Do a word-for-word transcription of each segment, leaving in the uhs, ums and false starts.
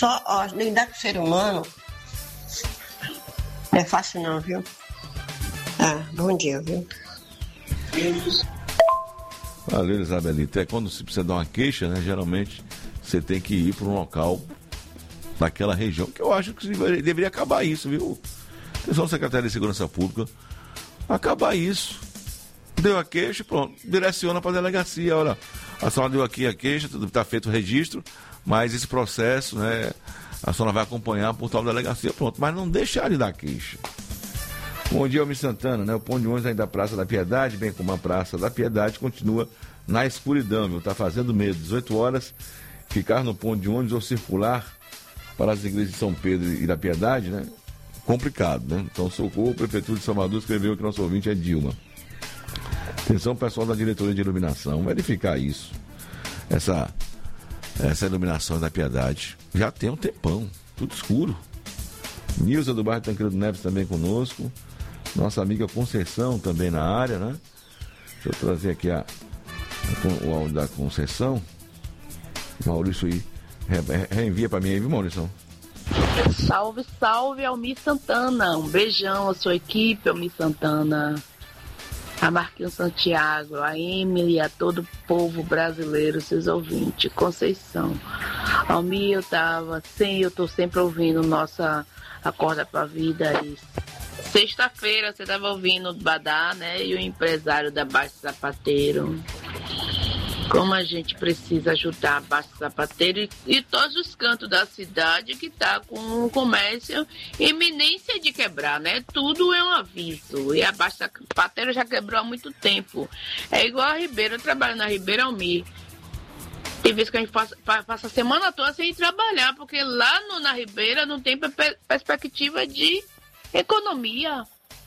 Só, ó, lidar com o ser humano não é fácil não, viu? Ah, bom dia, viu? Valeu, Isabelita. É quando você precisa dar uma queixa, né? Geralmente você tem que ir para um local daquela região, que eu acho que deveria acabar isso, viu? Atenção, secretário de Segurança Pública, acabar isso. Deu a queixa, pronto, direciona para a delegacia. Olha, a senhora deu aqui a queixa, está feito o registro, mas esse processo, né, a senhora vai acompanhar por tal delegacia, pronto. Mas não deixar de dar queixa. Bom dia, Almir Santana, né? O ponto de ônibus aí da Praça da Piedade, bem como a Praça da Piedade, continua na escuridão, viu? Tá fazendo medo. dezoito horas, ficar no ponto de ônibus ou circular para as igrejas de São Pedro e da Piedade, né? Complicado, né? Então, socorro, Prefeitura de Salvador escreveu que nosso ouvinte é Dilma. Atenção, pessoal da diretoria de iluminação, verificar isso. Essa, essa iluminação da Piedade já tem um tempão, tudo escuro. Nilza do bairro Tancredo Neves também conosco. Nossa amiga Conceição também na área, né? Deixa eu trazer aqui a, a, o áudio da Conceição. Maurício aí, re, reenvia para mim aí, viu, Maurício? Salve, salve, Almir Santana. Um beijão à sua equipe, Almir Santana. A Marquinhos Santiago, a Emily, a todo o povo brasileiro, seus ouvintes. Conceição. Almir, eu tava sem, eu tô sempre ouvindo nossa Acorda pra Vida. E sexta-feira você tava ouvindo o Badá, né? E o empresário da Baixo Sapateiro. Como a gente precisa ajudar a Baixo Sapateiro e, e todos os cantos da cidade que tá com o comércio em iminência de quebrar, né? Tudo é um aviso. E a Baixo Sapateiro já quebrou há muito tempo. É igual a Ribeira, eu trabalho na Ribeira Almir. Tem vezes que a gente passa, passa a semana toda sem ir trabalhar, porque lá no, na Ribeira não tem pe- perspectiva de economia.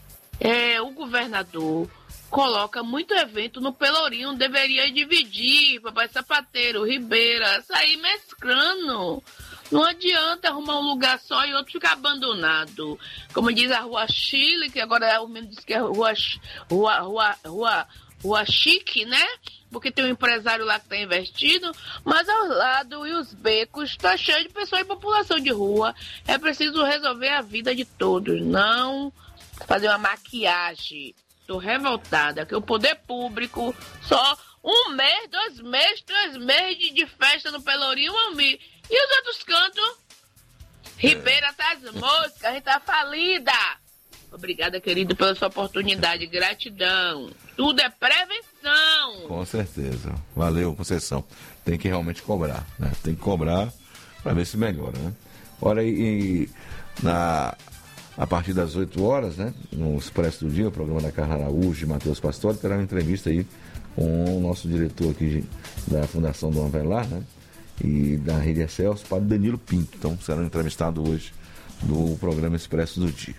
É, o governador coloca muito evento no Pelourinho, deveria dividir, Papai Sapateiro, Ribeira, sair mesclando. Não adianta arrumar um lugar só e outro ficar abandonado. Como diz a Rua Chile, que agora o menino diz que é Rua, rua, rua, rua, rua Chique, né? Porque tem um empresário lá que está investindo, mas ao lado e os becos está cheio de pessoas e população de rua. É preciso resolver a vida de todos, não fazer uma maquiagem. Estou revoltada, que o poder público só um mês, dois meses, três meses de, de festa no Pelourinho, Almir. E os outros cantos? Ribeira tá as moscas, a gente tá falida. Obrigada, querido, pela sua oportunidade. Gratidão. Tudo é prevenção. Com certeza. Valeu, Conceição. Tem que realmente cobrar, né? Tem que cobrar para ver se melhora, né? Olha aí, na... a partir das oito horas, né, no Expresso do Dia, o programa da Carla Araújo e Matheus Pastore, terá uma entrevista aí com o nosso diretor aqui da Fundação Dom Avelar, né, e da Rede Excelsior, padre Danilo Pinto. Então, será entrevistado hoje no programa Expresso do Dia.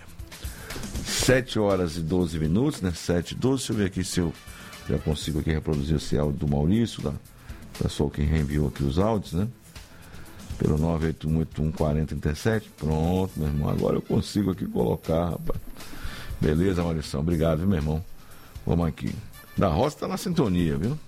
sete horas e doze minutos, né, sete e doze, deixa eu ver aqui se eu já consigo aqui reproduzir esse áudio do Maurício, da pessoal que reenviou aqui os áudios, né, pelo nove oito um oito um quatro zero três sete. Pronto, meu irmão. Agora eu consigo aqui colocar, rapaz. Beleza, Maurição. Obrigado, viu, meu irmão? Vamos aqui. Da Roça tá na sintonia, viu?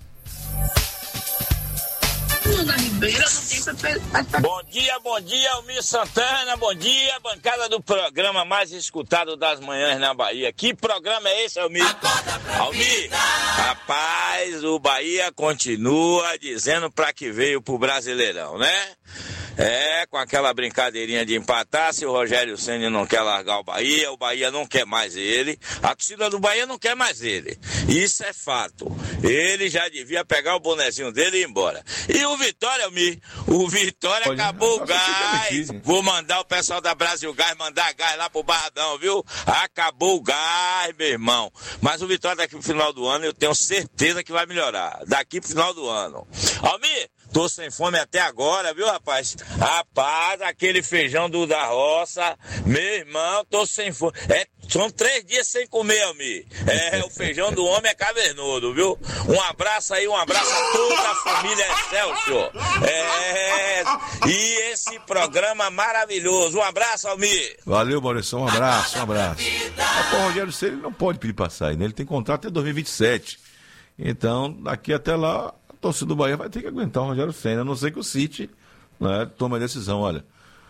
Na Ribeira não tem pra... Bom dia, bom dia, Almir Santana. Bom dia, bancada do programa mais escutado das manhãs na Bahia. Que programa é esse, Almir? Almir, rapaz, o Bahia continua dizendo pra que veio pro Brasileirão, né? É, com aquela brincadeirinha de empatar, se o Rogério Ceni não quer largar o Bahia, o Bahia não quer mais ele, a torcida do Bahia não quer mais ele. Isso é fato. Ele já devia pegar o bonezinho dele e ir embora. E o Vitória, Almir, o Vitória Pode, acabou o gás. Vou mandar o pessoal da Brasil Gás mandar gás lá pro Barradão, viu? Acabou o gás, meu irmão. Mas o Vitória daqui pro final do ano eu tenho certeza que vai melhorar. Daqui pro final do ano. Almir, tô sem fome até agora, viu, rapaz? Rapaz, aquele feijão do da roça, meu irmão, tô sem fome. É, são três dias sem comer, Almir. É, o feijão do homem é cavernudo, viu? Um abraço aí, um abraço a toda a família Excelsior. É, e esse programa maravilhoso. Um abraço, Almir. Valeu, Maurício, um abraço, um abraço. O Rogério Ceni não pode pedir pra sair, né? Ele tem contrato até dois mil e vinte e sete. Então, daqui até lá, a torcida do Bahia vai ter que aguentar o Rogério Ceni, a não ser que o City, né, tome a decisão, olha,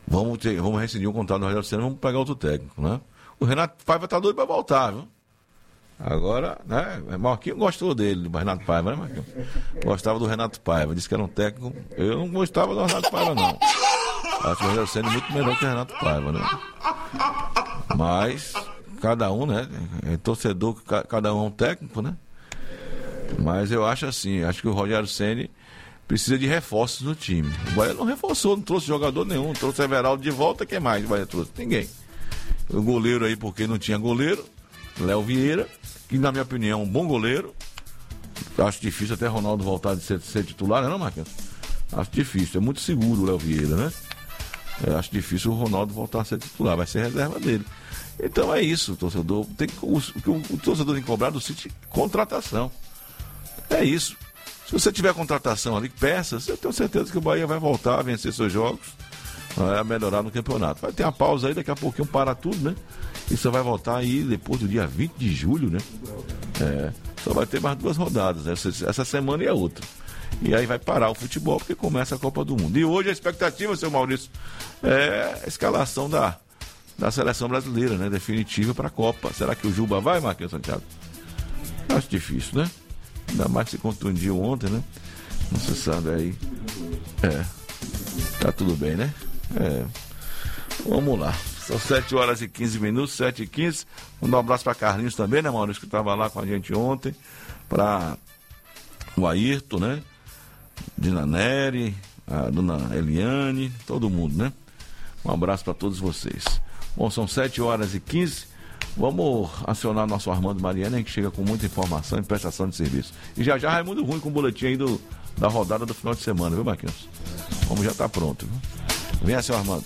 vamos, ter, vamos rescindir um contrato do Rogério Ceni, vamos pegar outro técnico, né? O Renato Paiva tá doido para voltar, viu? Agora, né? Marquinhos gostou dele, do Renato Paiva, né, Marquinhos? Gostava do Renato Paiva, disse que era um técnico. Eu não gostava do Renato Paiva, não. Acho que o Rogério Ceni é muito melhor que o Renato Paiva, né? Mas, cada um, né? É torcedor, cada um é um técnico, né? Mas eu acho assim, acho que o Rogério Ceni precisa de reforços no time. O Bahia não reforçou, não trouxe jogador nenhum, trouxe Everaldo de volta, quem mais o Bahia trouxe? Ninguém. O goleiro aí, porque não tinha goleiro, Léo Vieira, que na minha opinião é um bom goleiro. Acho difícil até Ronaldo voltar de ser, ser titular, não é, Marquinhos? Acho difícil, é muito seguro o Léo Vieira, né? Eu acho difícil o Ronaldo voltar a ser titular, vai ser reserva dele. Então é isso, torcedor. Tem que, o, o, o torcedor tem que cobrar do City contratação. É isso. Se você tiver contratação ali, peças, eu tenho certeza que o Bahia vai voltar a vencer seus jogos, a melhorar no campeonato. Vai ter uma pausa aí, daqui a pouquinho para tudo, né? E você vai voltar aí depois do dia vinte de julho, né? É, só vai ter mais duas rodadas, né? essa, essa semana e a outra. E aí vai parar o futebol, porque começa a Copa do Mundo. E hoje a expectativa, seu Maurício, é a escalação da, da seleção brasileira, né? Definitiva para a Copa. Será que o Juba vai, Marquinhos Santiago? Acho difícil, né? Ainda mais que se contundiu ontem, né? Não se sabe aí. É. Tá tudo bem, né? É. Vamos lá. São sete horas e quinze minutos, sete e quinze. Mandar um abraço para Carlinhos também, né, Maurício, que estava lá com a gente ontem. Para o Ayrton, né? Dina Neri, a dona Eliane, todo mundo, né? Um abraço para todos vocês. Bom, são sete horas e quinze. Vamos acionar nosso Armando Mariana, que chega com muita informação e prestação de serviço. E já já Raimundo Ruim com o boletim aí do, da rodada do final de semana, viu, Marquinhos? Vamos já tá pronto, viu? Venha, seu Armando.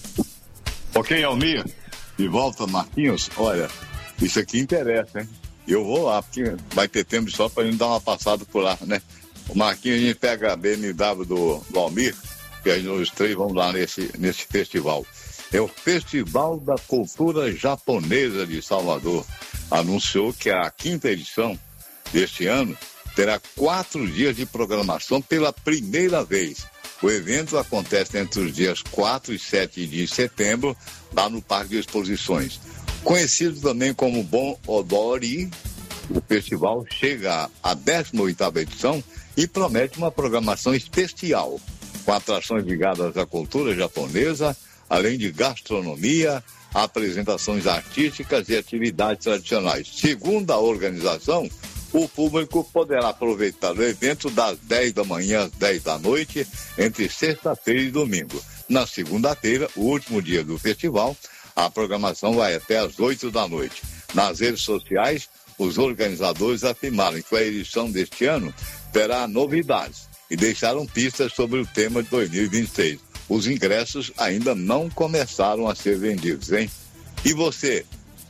Ok, Almir. De volta, Marquinhos. Olha, isso aqui interessa, hein? Eu vou lá, porque vai ter tempo só pra gente dar uma passada por lá, né? O Marquinhos, a gente pega a B M W do, do Almir, que aí nós três vamos lá nesse, nesse festival. É o Festival da Cultura Japonesa de Salvador. Anunciou que a quinta edição deste ano terá quatro dias de programação pela primeira vez. O evento acontece entre os dias quatro e sete de setembro, lá no Parque de Exposições. Conhecido também como Bon Odori, o festival chega à décima oitava edição e promete uma programação especial, com atrações ligadas à cultura japonesa, além de gastronomia, apresentações artísticas e atividades tradicionais. Segundo a organização, o público poderá aproveitar o evento das dez da manhã às dez da noite, entre sexta-feira e domingo. Na segunda-feira, o último dia do festival, a programação vai até às oito da noite. Nas redes sociais, os organizadores afirmaram que a edição deste ano terá novidades e deixaram pistas sobre o tema de dois mil e vinte e seis. Os ingressos ainda não começaram a ser vendidos, hein? E você?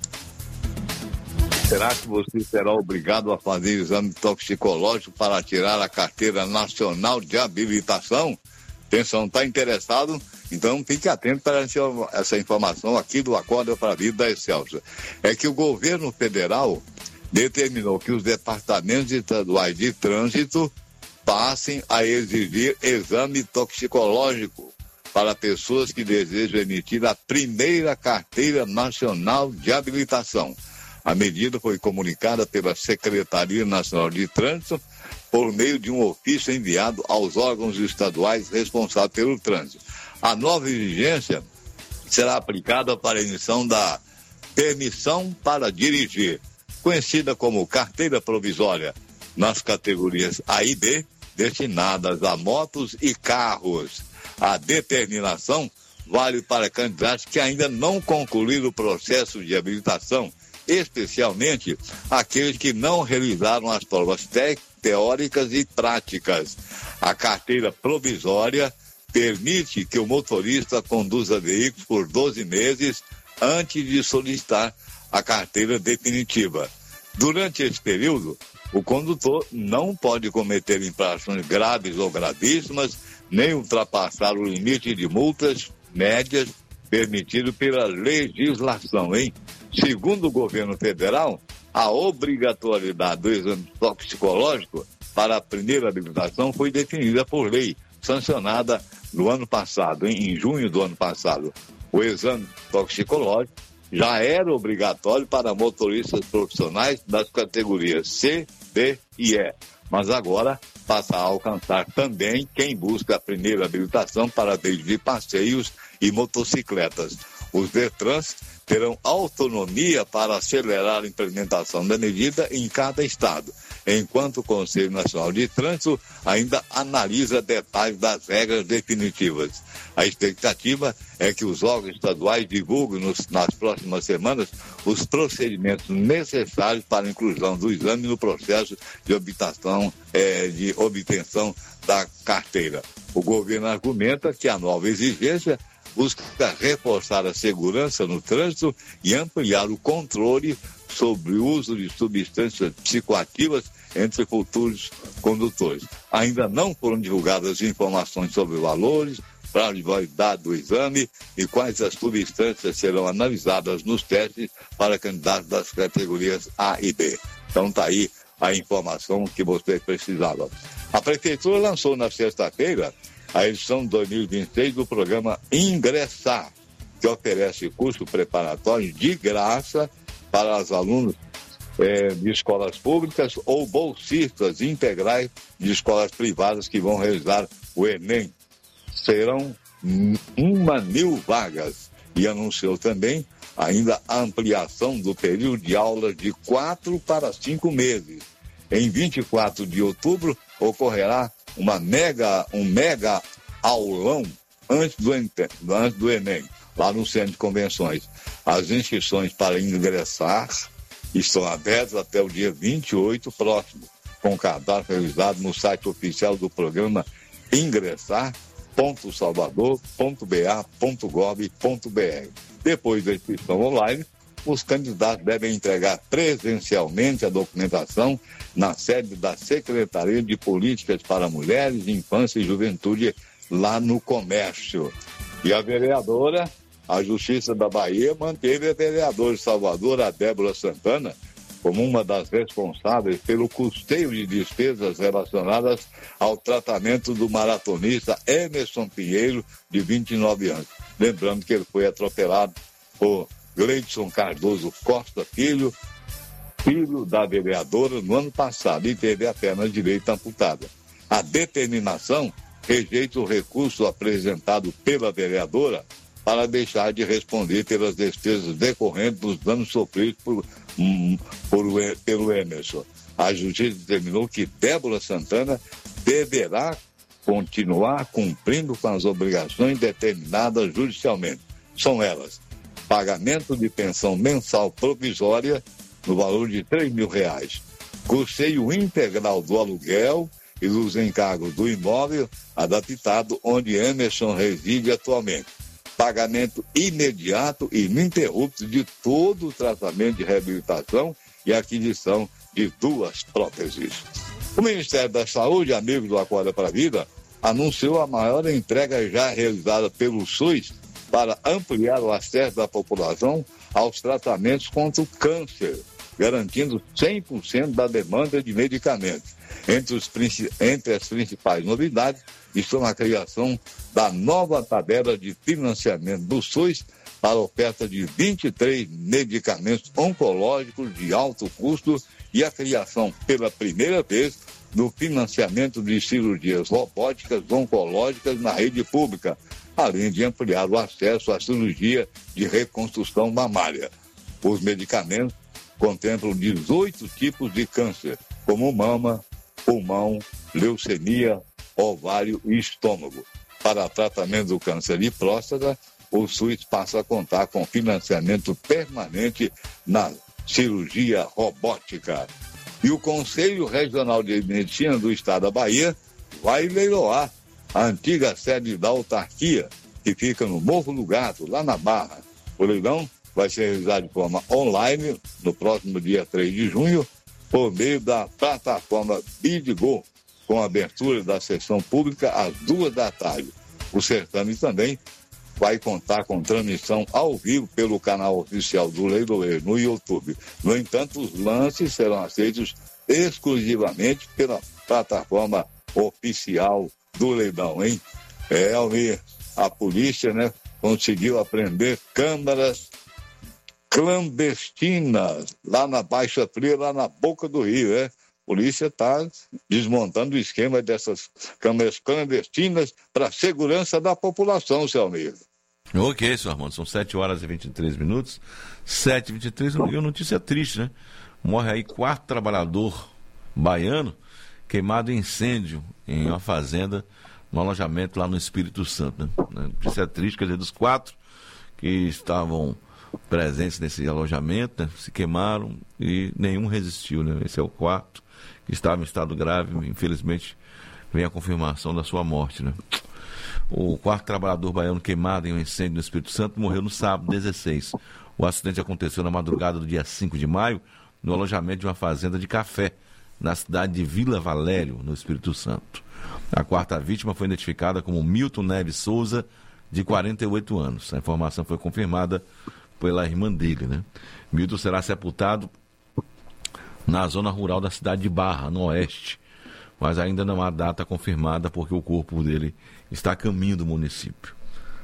Será que você será obrigado a fazer exame toxicológico para tirar a carteira nacional de habilitação? Atenção, está interessado? Então fique atento para essa informação aqui do Acorda para a Vida da Excelsior. É que o governo federal determinou que os departamentos estaduais de trânsito passem a exigir exame toxicológico para pessoas que desejam emitir a primeira carteira nacional de habilitação. A medida foi comunicada pela Secretaria Nacional de Trânsito por meio de um ofício enviado aos órgãos estaduais responsáveis pelo trânsito. A nova exigência será aplicada para a emissão da permissão para dirigir, conhecida como carteira provisória, nas categorias A e B, destinadas a motos e carros. A determinação vale para candidatos que ainda não concluíram o processo de habilitação, especialmente aqueles que não realizaram as provas te- teóricas e práticas. A carteira provisória permite que o motorista conduza veículos por doze meses antes de solicitar a carteira definitiva. Durante esse período, o condutor não pode cometer infrações graves ou gravíssimas, nem ultrapassar o limite de multas médias permitido pela legislação, hein? Segundo o governo federal, a obrigatoriedade do exame toxicológico para a primeira habilitação foi definida por lei, sancionada no ano passado, em, em junho do ano passado, o exame toxicológico já era obrigatório para motoristas profissionais das categorias C, D e E. Mas agora passa a alcançar também quem busca a primeira habilitação para dirigir passeios e motocicletas. Os DETRANs terão autonomia para acelerar a implementação da medida em cada estado, enquanto o Conselho Nacional de Trânsito ainda analisa detalhes das regras definitivas. A expectativa é que os órgãos estaduais divulguem nos, nas próximas semanas os procedimentos necessários para a inclusão do exame no processo de obtenção, eh, de obtenção da carteira. O governo argumenta que a nova exigência busca reforçar a segurança no trânsito e ampliar o controle sobre o uso de substâncias psicoativas entre futuros condutores. Ainda não foram divulgadas informações sobre valores, prazo de validade do exame e quais as substâncias serão analisadas nos testes para candidatos das categorias A e B. Então está aí a informação que você precisava. A Prefeitura lançou na sexta-feira a edição dois mil e vinte e seis do programa Ingressar, que oferece curso preparatório de graça para os alunos eh, de escolas públicas ou bolsistas integrais de escolas privadas que vão realizar o Enem. Serão uma mil vagas e anunciou também ainda a ampliação do período de aulas de quatro para cinco meses. Em vinte e quatro de outubro ocorrerá uma mega, um mega aulão antes do, antes do Enem, lá no Centro de Convenções. As inscrições para ingressar estão abertas até o dia vinte e oito próximo, com cadastro realizado no site oficial do programa ingressar ponto salvador ponto b a ponto gov ponto b r. Depois da inscrição online, os candidatos devem entregar presencialmente a documentação na sede da Secretaria de Políticas para Mulheres, Infância e Juventude, lá no Comércio. E a vereadora, a Justiça da Bahia, manteve a vereadora de Salvador, a Débora Santana, como uma das responsáveis pelo custeio de despesas relacionadas ao tratamento do maratonista Emerson Pinheiro, de vinte e nove anos. Lembrando que ele foi atropelado por Gleidson Cardoso Costa Filho, filho da vereadora, no ano passado, e teve a perna direita amputada. A determinação rejeita o recurso apresentado pela vereadora para deixar de responder pelas despesas decorrentes dos danos sofridos por, um, por, pelo Emerson. A Justiça determinou que Débora Santana deverá continuar cumprindo com as obrigações determinadas judicialmente. São elas: pagamento de pensão mensal provisória no valor de três mil reais, custeio integral do aluguel e dos encargos do imóvel adaptado onde Emerson reside atualmente, pagamento imediato e ininterrupto de todo o tratamento de reabilitação e aquisição de duas próteses. O Ministério da Saúde, amigo do Acorda para a Vida, anunciou a maior entrega já realizada pelo SUS para ampliar o acesso da população aos tratamentos contra o câncer, garantindo cem por cento da demanda de medicamentos. Entre, os, entre as principais novidades estão a criação da nova tabela de financiamento do SUS para a oferta de vinte e três medicamentos oncológicos de alto custo e a criação pela primeira vez do financiamento de cirurgias robóticas oncológicas na rede pública, além de ampliar o acesso à cirurgia de reconstrução mamária. Os medicamentos contemplam dezoito tipos de câncer, como mama, pulmão, leucemia, ovário e estômago. Para tratamento do câncer de próstata, o SUS passa a contar com financiamento permanente na cirurgia robótica. E o Conselho Regional de Medicina do Estado da Bahia vai leiloar a antiga sede da autarquia, que fica no Morro do Gato, lá na Barra. O leilão vai ser realizado de forma online no próximo dia três de junho, por meio da plataforma Bidgo, com abertura da sessão pública às duas da tarde. O certame também vai contar com transmissão ao vivo pelo canal oficial do leiloeiro no YouTube. No entanto, os lances serão aceitos exclusivamente pela plataforma oficial do leilão, hein? É, Almir, a polícia, né, conseguiu apreender câmaras clandestinas lá na Baixa Fria, lá na boca do rio, é? A polícia está desmontando o esquema dessas câmeras clandestinas para a segurança da população, seu amigo. Ok, senhor Armando, são sete horas e vinte e três minutos. sete e vinte e três, uma notícia triste, né? Morre aí quarto trabalhador baiano queimado em incêndio em uma fazenda, no alojamento lá no Espírito Santo, né? Notícia triste, quer dizer, dos quatro que estavam presentes nesse alojamento, né, se queimaram e nenhum resistiu, né? Esse é o quarto que estava em estado grave, infelizmente vem a confirmação da sua morte, né? O quarto trabalhador baiano queimado em um incêndio no Espírito Santo morreu no sábado, dezesseis. O acidente aconteceu na madrugada do dia cinco de maio, no alojamento de uma fazenda de café, na cidade de Vila Valério, no Espírito Santo. A quarta vítima foi identificada como Milton Neves Souza, de quarenta e oito anos. A informação foi confirmada pela irmã dele, né? Milton será sepultado na zona rural da cidade de Barra, no oeste, mas ainda não há data confirmada porque o corpo dele está a caminho do município,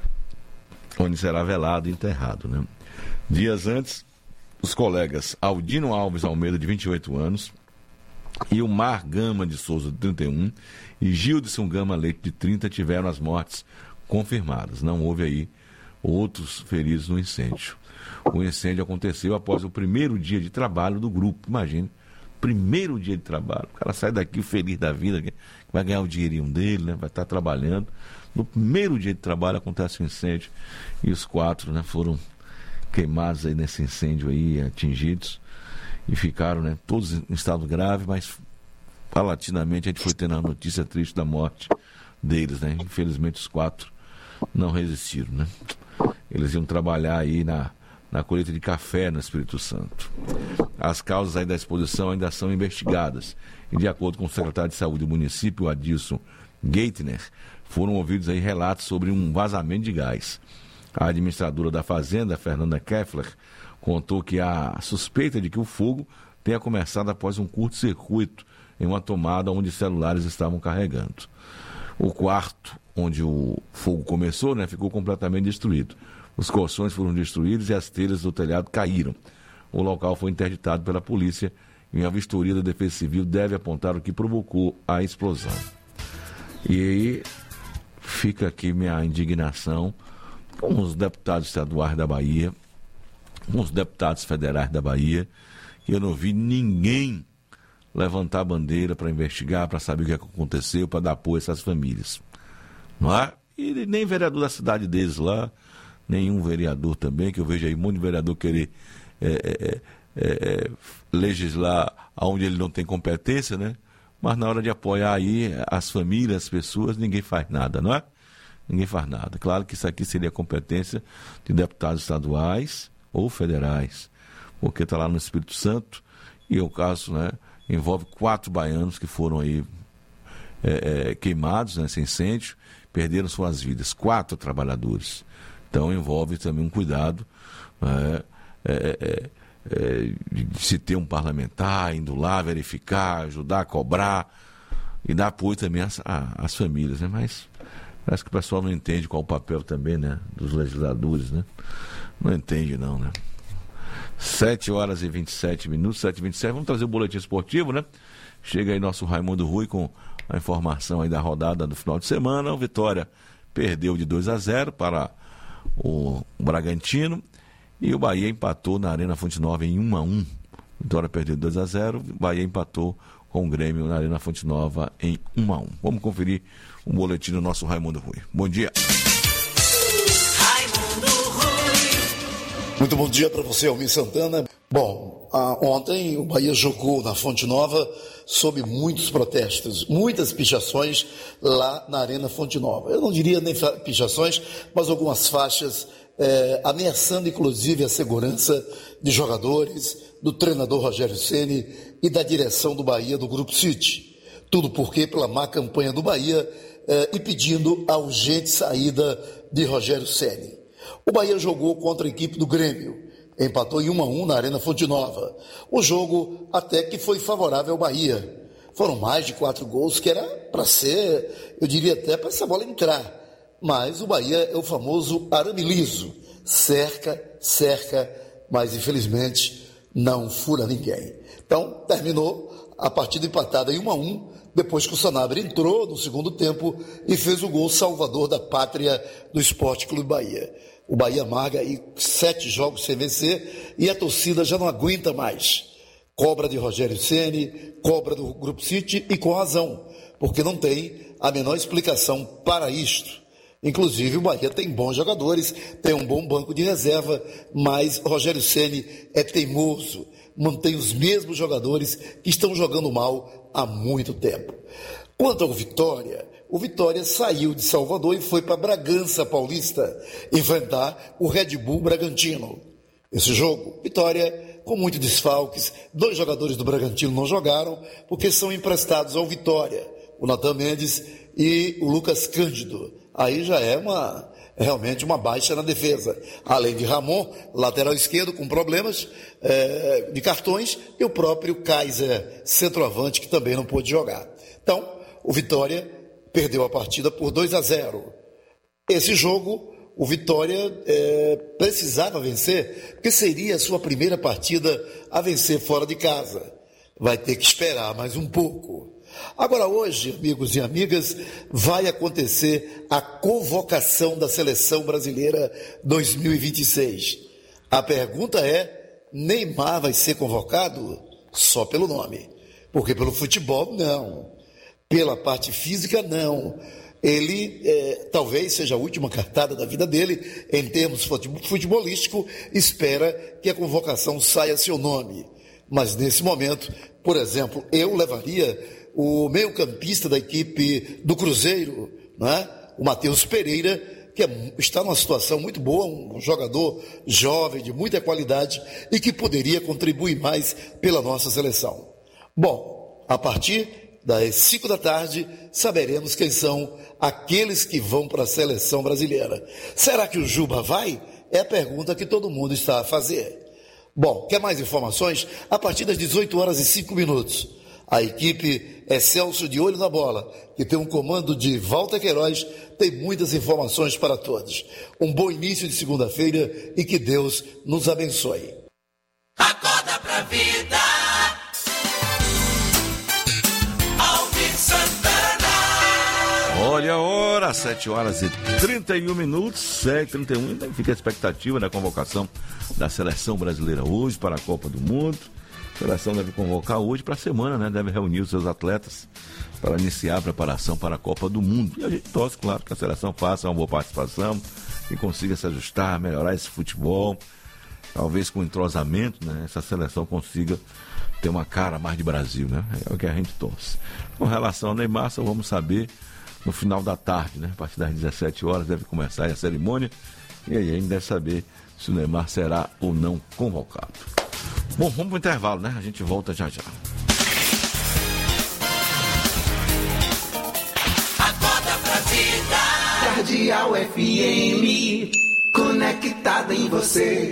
onde será velado e enterrado, né? Dias antes, os colegas Aldino Alves Almeida, de vinte e oito anos, e o Mar Gama de Souza, de trinta e um, e Gildson Gama Leite, de trinta, tiveram as mortes confirmadas. Não houve aí outros feridos no incêndio. O incêndio aconteceu após o primeiro dia de trabalho do grupo. Imagine, primeiro dia de trabalho. O cara sai daqui feliz da vida, que vai ganhar o dinheirinho dele, né? Vai estar trabalhando. No primeiro dia de trabalho acontece o incêndio e os quatro, né, foram queimados aí nesse incêndio aí, atingidos, e ficaram, né, todos em estado grave, mas paulatinamente a gente foi tendo a notícia triste da morte deles, né? Infelizmente os quatro não resistiram, né? Eles iam trabalhar aí na, na colheita de café no Espírito Santo. As causas aí da exposição ainda são investigadas. E de acordo com o secretário de Saúde do município, Adilson Geithner, foram ouvidos aí relatos sobre um vazamento de gás. A administradora da fazenda, Fernanda Keffler, contou que há suspeita de que o fogo tenha começado após um curto-circuito em uma tomada onde celulares estavam carregando. O quarto onde o fogo começou, né, ficou completamente destruído. Os colchões foram destruídos e as telhas do telhado caíram. O local foi interditado pela polícia e uma vistoria da Defesa Civil deve apontar o que provocou a explosão. E aí fica aqui minha indignação com os deputados estaduais da Bahia, com os deputados federais da Bahia, que eu não vi ninguém levantar a bandeira para investigar, para saber o que aconteceu, para dar apoio a essas famílias. Não é? E nem vereador da cidade deles lá, nenhum vereador também, que eu vejo aí um monte de vereador querer é, é, é, legislar onde ele não tem competência, né? Mas na hora de apoiar aí as famílias, as pessoas, ninguém faz nada, não é? Ninguém faz nada. Claro que isso aqui seria competência de deputados estaduais ou federais, porque está lá no Espírito Santo e o caso, né, envolve quatro baianos que foram aí é, é, queimados nesse incêndio, perderam suas vidas, quatro trabalhadores. Então envolve também um cuidado, né, é, é, é, de se ter um parlamentar indo lá verificar, ajudar a cobrar e dar apoio também às, às famílias, né? Mas parece que o pessoal não entende qual o papel também, né, dos legisladores, né? Não entende não, né? sete horas e vinte e sete minutos, sete e vinte e sete, vamos trazer o boletim esportivo, né? Chega aí nosso Raimundo Rui com a informação aí da rodada do final de semana. O Vitória perdeu de dois a zero para o Bragantino e o Bahia empatou na Arena Fonte Nova em um a um. Vitória perdeu de dois a zero, o Bahia empatou com o Grêmio na Arena Fonte Nova em um a um. Vamos conferir o boletim do nosso Raimundo Rui. Bom dia. Muito bom dia para você, Almir Santana. Bom, ah, ontem o Bahia jogou na Fonte Nova sob muitos protestos, muitas pichações lá na Arena Fonte Nova. Eu não diria nem pichações, mas algumas faixas eh, ameaçando inclusive a segurança de jogadores, do treinador Rogério Ceni e da direção do Bahia, do Grupo City. Tudo porque pela má campanha do Bahia eh, e pedindo a urgente saída de Rogério Ceni. O Bahia jogou contra a equipe do Grêmio, empatou em um a um na Arena Fonte Nova. O jogo até que foi favorável ao Bahia. Foram mais de quatro gols, que era para ser, eu diria até para essa bola entrar. mas o Bahia é o famoso arame liso. Cerca, cerca, mas infelizmente não fura ninguém. Então, terminou a partida empatada em um a um, depois que o Sanabria entrou no segundo tempo e fez o gol salvador da pátria do Esporte Clube Bahia. O Bahia amarga aí sete jogos sem vencer e a torcida já não aguenta mais. Cobra de Rogério Ceni, cobra do Grupo City e com razão, porque não tem a menor explicação para isto. Inclusive o Bahia tem bons jogadores, tem um bom banco de reserva, mas Rogério Ceni é teimoso, mantém os mesmos jogadores que estão jogando mal há muito tempo. Quanto ao Vitória, o Vitória saiu de Salvador e foi para Bragança Paulista enfrentar o Red Bull Bragantino. Esse jogo, Vitória, com muitos desfalques, dois jogadores do Bragantino não jogaram porque são emprestados ao Vitória, o Natan Mendes e o Lucas Cândido. Aí já é uma, realmente uma baixa na defesa. Além de Ramon, lateral esquerdo, com problemas é, de cartões, e o próprio Kaiser, centroavante, que também não pôde jogar. Então, o Vitória perdeu a partida por dois a zero. Esse jogo, o Vitória é, precisava vencer, porque seria a sua primeira partida a vencer fora de casa. Vai ter que esperar mais um pouco. Agora hoje, amigos e amigas, vai acontecer a convocação da Seleção Brasileira dois mil e vinte e seis. A pergunta é, Neymar vai ser convocado? Só pelo nome. Porque pelo futebol, não. Pela parte física, não. Ele é, talvez seja a última cartada da vida dele, em termos futebolísticos, espera que a convocação saia seu nome. Mas nesse momento, por exemplo, eu levaria o meio-campista da equipe do Cruzeiro, né? O Matheus Pereira, que é, está numa situação muito boa, um jogador jovem, de muita qualidade e que poderia contribuir mais pela nossa seleção. Bom, a partir das cinco da tarde, saberemos quem são aqueles que vão para a seleção brasileira. Será que o Juba vai? É a pergunta que todo mundo está a fazer. Bom, quer mais informações? A partir das dezoito horas e cinco minutos. A equipe Excelsior de Olho na Bola, que tem um comando de Walter Queiroz, tem muitas informações para todos. Um bom início de segunda-feira e que Deus nos abençoe. Acorda pra vida. Alvin Santana. Olha a hora, sete horas e trinta e um minutos, sete e trinta e um, ainda fica a expectativa da convocação da Seleção Brasileira hoje para a Copa do Mundo. A seleção deve convocar hoje para a semana, né? Deve reunir os seus atletas para iniciar a preparação para a Copa do Mundo. E a gente torce, claro, que a seleção faça uma boa participação e consiga se ajustar, melhorar esse futebol. Talvez com entrosamento, né? Essa seleção consiga ter uma cara mais de Brasil, né? É o que a gente torce. Com relação ao Neymar, só vamos saber no final da tarde, né? A partir das dezessete horas deve começar a cerimônia e aí a gente deve saber se o Neymar será ou não convocado. Bom, vamos para o intervalo, né? A gente volta já já. Acorda pra vida. Cardeal F M, conectada em você.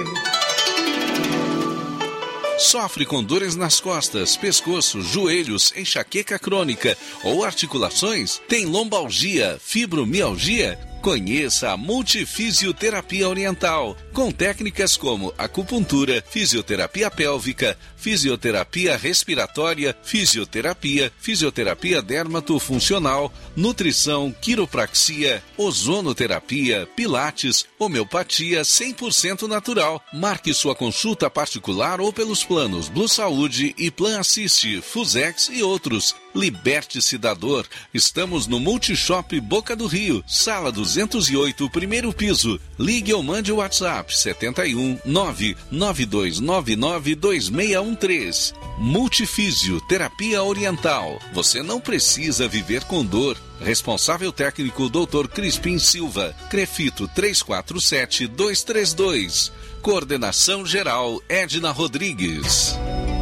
Sofre com dores nas costas, pescoço, joelhos, enxaqueca crônica ou articulações? Tem lombalgia, fibromialgia? Conheça a Multifisioterapia Oriental, com técnicas como acupuntura, fisioterapia pélvica, fisioterapia respiratória, fisioterapia, fisioterapia dermatofuncional, nutrição, quiropraxia, ozonoterapia, pilates, homeopatia cem por cento natural. Marque sua consulta particular ou pelos planos Blue Saúde e Plan Assist, Fusex e outros. Liberte-se da dor. Estamos no Multishop Boca do Rio, sala duzentos e oito, primeiro piso. Ligue ou mande o WhatsApp sete um nove nove dois nove nove dois seis um três. Multifísio Terapia Oriental. Você não precisa viver com dor. Responsável técnico doutor Crispim Silva. Crefito três quatro sete dois três dois. Coordenação geral Edna Rodrigues.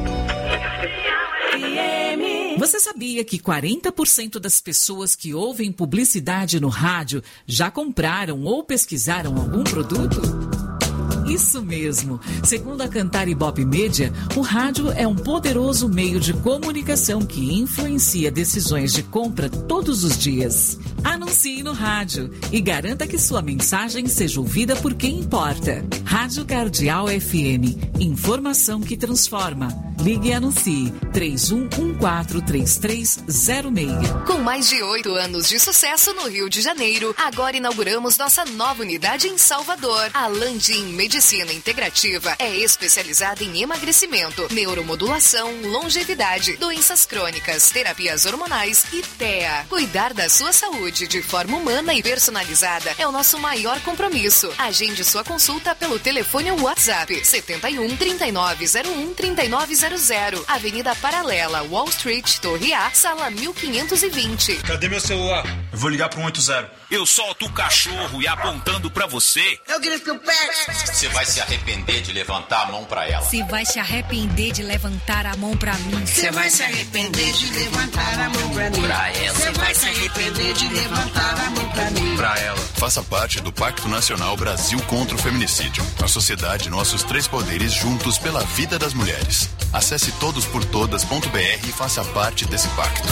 Você sabia que quarenta por cento das pessoas que ouvem publicidade no rádio já compraram ou pesquisaram algum produto? Isso mesmo. Segundo a Cantar Ibope Media, o rádio é um poderoso meio de comunicação que influencia decisões de compra todos os dias. Anuncie no rádio e garanta que sua mensagem seja ouvida por quem importa. Rádio Cardeal F M. Informação que transforma. Ligue e anuncie três um um quatro, três três zero seis. Com mais de oito anos de sucesso no Rio de Janeiro, agora inauguramos nossa nova unidade em Salvador. A Landim Medicina Integrativa é especializada em emagrecimento, neuromodulação, longevidade, doenças crônicas, terapias hormonais e T E A. Cuidar da sua saúde de forma humana e personalizada é o nosso maior compromisso. Agende sua consulta pelo telefone ou WhatsApp setenta e um, trinta e nove zero um, trinta e nove zero zero, Avenida Paralela, Wall Street, Torre A, sala mil quinhentos e vinte. Cadê meu celular? Eu vou ligar pro um oito zero. Eu solto o cachorro e apontando pra você. Eu grito que o pé. Você vai se arrepender de levantar a mão pra ela. Você vai se arrepender de levantar a mão pra mim. Você vai se arrepender de levantar a mão pra mim. Pra ela. Você vai se arrepender de levantar a mão pra mim. Pra ela. Faça parte do Pacto Nacional Brasil contra o Feminicídio. A sociedade, nossos três poderes juntos pela vida das mulheres. Acesse todos por todas ponto b r e faça parte desse pacto.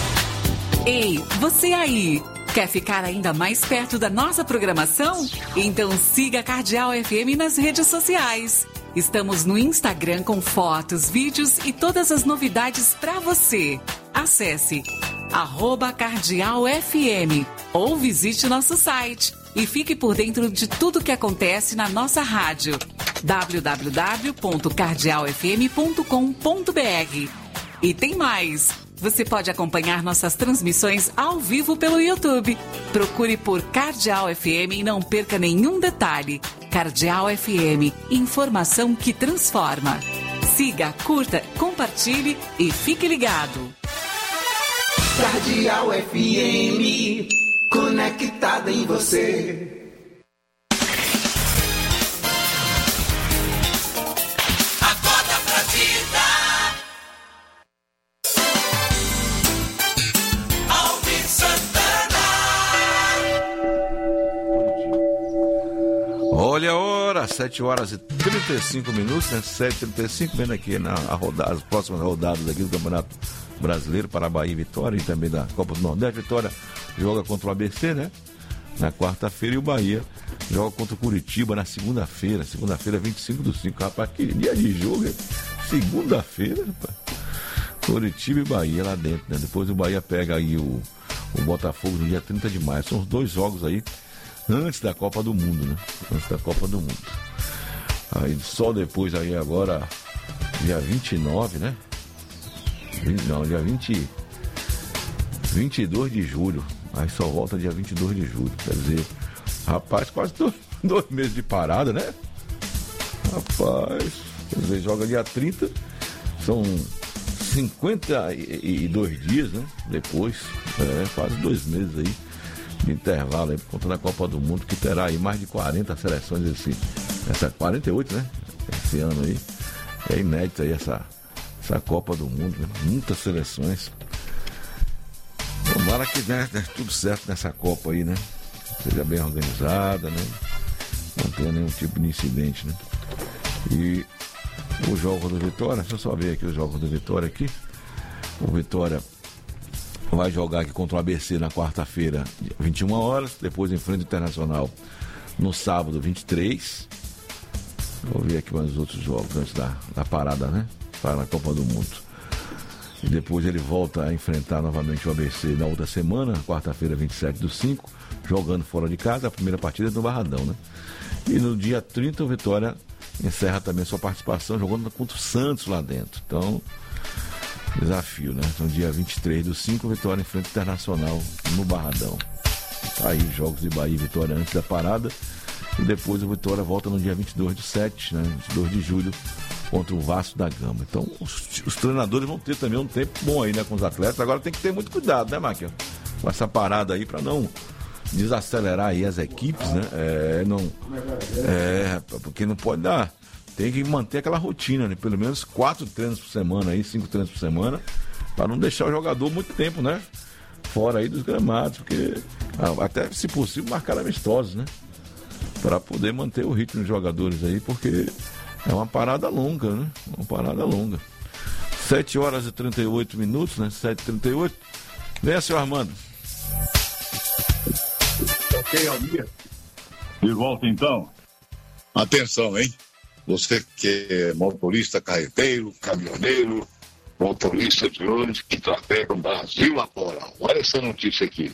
Ei, você aí! Quer ficar ainda mais perto da nossa programação? Então siga a Cardeal F M nas redes sociais. Estamos no Instagram com fotos, vídeos e todas as novidades para você. Acesse arroba Cardeal F M ou visite nosso site e fique por dentro de tudo que acontece na nossa rádio. w w w ponto cardeal f m ponto com ponto b r. E tem mais! Você pode acompanhar nossas transmissões ao vivo pelo YouTube. Procure por Cardeal F M e não perca nenhum detalhe. Cardeal F M, informação que transforma. Siga, curta, compartilhe e fique ligado. Cardeal F M, conectada em você. Acorda pra vida. Olha a hora, sete horas e trinta e cinco minutos, né? sete e trinta e cinco, vendo aqui na a rodada, as próximas rodadas aqui do Campeonato Brasileiro para Bahia e Vitória e também da Copa do Nordeste. Vitória joga contra o A B C, né? Na quarta-feira, e o Bahia joga contra o Curitiba na segunda-feira. Segunda-feira, vinte e cinco do cinco. Rapaz, que dia de jogo, hein? Segunda-feira, rapaz. Curitiba e Bahia lá dentro, né? Depois o Bahia pega aí o, o Botafogo no dia trinta de maio. São os dois jogos aí antes da Copa do Mundo, né? Antes da Copa do Mundo. Aí só depois aí agora, dia vinte e nove, né? Não, dia vinte, vinte e dois de julho. Aí só volta dia vinte e dois de julho. Quer dizer, rapaz, quase dois, dois meses de parada, né? Rapaz, quer dizer, joga dia trinta, são cinquenta e dois dias, né? Depois, é, quase dois meses aí de intervalo aí por conta da Copa do Mundo, que terá aí mais de quarenta seleções esse, essa quarenta e oito, né? Esse ano aí. É inédito aí essa, essa Copa do Mundo, né? Muitas seleções. Tomara que né, dê tudo certo nessa Copa aí, né? Seja bem organizada, né? Não tenha nenhum tipo de incidente, né? E o jogo do Vitória, deixa eu só ver aqui os jogos do Vitória aqui. O Vitória vai jogar aqui contra o A B C na quarta-feira, vinte e uma horas, depois enfrenta o Internacional no sábado, vinte e três. Vou ver aqui mais os outros jogos antes da, da parada, né? Para a Copa do Mundo. E depois ele volta a enfrentar novamente o A B C na outra semana, quarta-feira, vinte e sete do cinco, jogando fora de casa, a primeira partida é do Barradão, né? E no dia trinta o Vitória encerra também sua participação jogando contra o Santos lá dentro. Então, desafio, né? Então, dia vinte e três do cinco, Vitória enfrenta o Internacional no Barradão. Tá aí, jogos de Bahia e Vitória antes da parada. E depois o Vitória volta no dia vinte e dois do sete, né? vinte e dois de julho, contra o Vasco da Gama. Então, os, os treinadores vão ter também um tempo bom aí, né? Com os atletas. Agora tem que ter muito cuidado, né, Máquina? Com essa parada aí, para não desacelerar aí as equipes, né? É, não, é, porque não pode dar. Tem que manter aquela rotina, né? Pelo menos quatro treinos por semana aí, cinco treinos por semana, para não deixar o jogador muito tempo, né? Fora aí dos gramados, porque até, se possível, marcar amistosos, né? para poder manter o ritmo dos jogadores aí, porque é uma parada longa, né? Uma parada longa. sete horas e trinta e oito minutos, né? sete e trinta e oito. Venha, senhor Armando. Ok, Almir. De volta então. Atenção, hein? Você que é motorista carreteiro, caminhoneiro, motorista de ônibus que trafega o Brasil afora. Olha essa notícia aqui.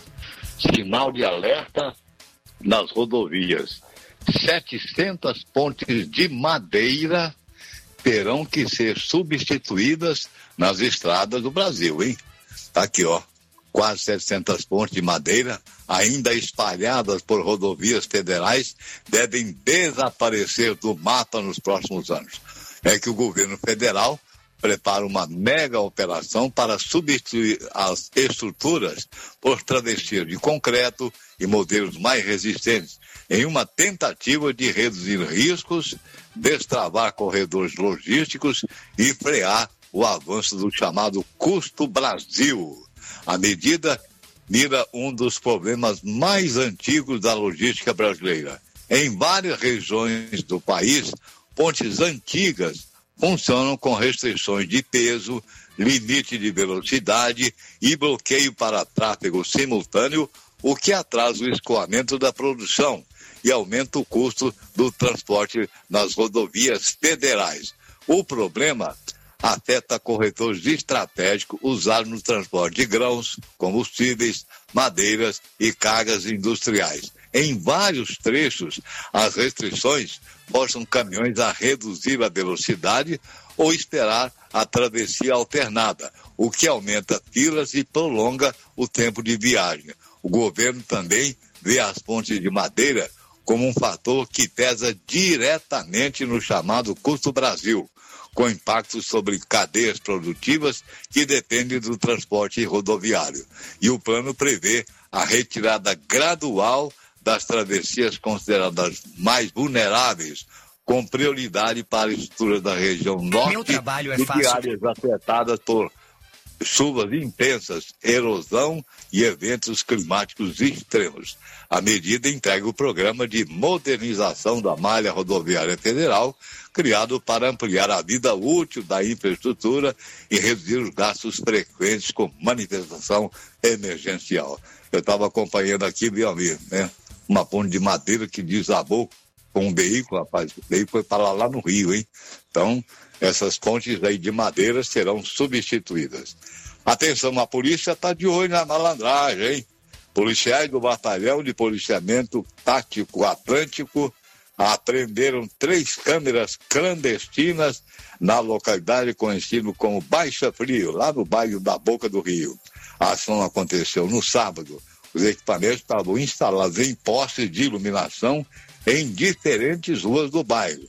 Sinal de alerta nas rodovias. setecentas pontes de madeira terão que ser substituídas nas estradas do Brasil, hein? Tá aqui, ó. Quase setecentas pontes de madeira, ainda espalhadas por rodovias federais, devem desaparecer do mapa nos próximos anos. É que o governo federal prepara uma mega operação para substituir as estruturas por travessias de concreto e modelos mais resistentes, em uma tentativa de reduzir riscos, destravar corredores logísticos e frear o avanço do chamado custo Brasil. A medida mira um dos problemas mais antigos da logística brasileira. Em várias regiões do país, pontes antigas funcionam com restrições de peso, limite de velocidade e bloqueio para tráfego simultâneo, o que atrasa o escoamento da produção e aumenta o custo do transporte nas rodovias federais. O problema afeta corretores estratégicos usados no transporte de grãos, combustíveis, madeiras e cargas industriais. Em vários trechos, as restrições forçam caminhões a reduzir a velocidade ou esperar a travessia alternada, o que aumenta filas e prolonga o tempo de viagem. O governo também vê as pontes de madeira como um fator que pesa diretamente no chamado custo Brasil, com impacto sobre cadeias produtivas que dependem do transporte rodoviário. E o plano prevê a retirada gradual das travessias consideradas mais vulneráveis, com prioridade para estruturas da região norte Meu trabalho é e de fácil. áreas afetadas por chuvas intensas, erosão e eventos climáticos extremos. A medida integra o programa de modernização da malha rodoviária federal, criado para ampliar a vida útil da infraestrutura e reduzir os gastos frequentes com manifestação emergencial. Eu estava acompanhando aqui, meu amigo, né? Uma ponte de madeira que desabou com um veículo, rapaz. O veículo foi para lá no Rio, hein? Então, essas pontes aí de madeira serão substituídas. Atenção, a polícia está de olho na malandragem, hein? Policiais do Batalhão de Policiamento Tático Atlântico apreenderam três câmeras clandestinas na localidade conhecida como Baixa Frio, lá no bairro da Boca do Rio. A ação aconteceu no sábado. Os equipamentos estavam instalados em postes de iluminação em diferentes ruas do bairro.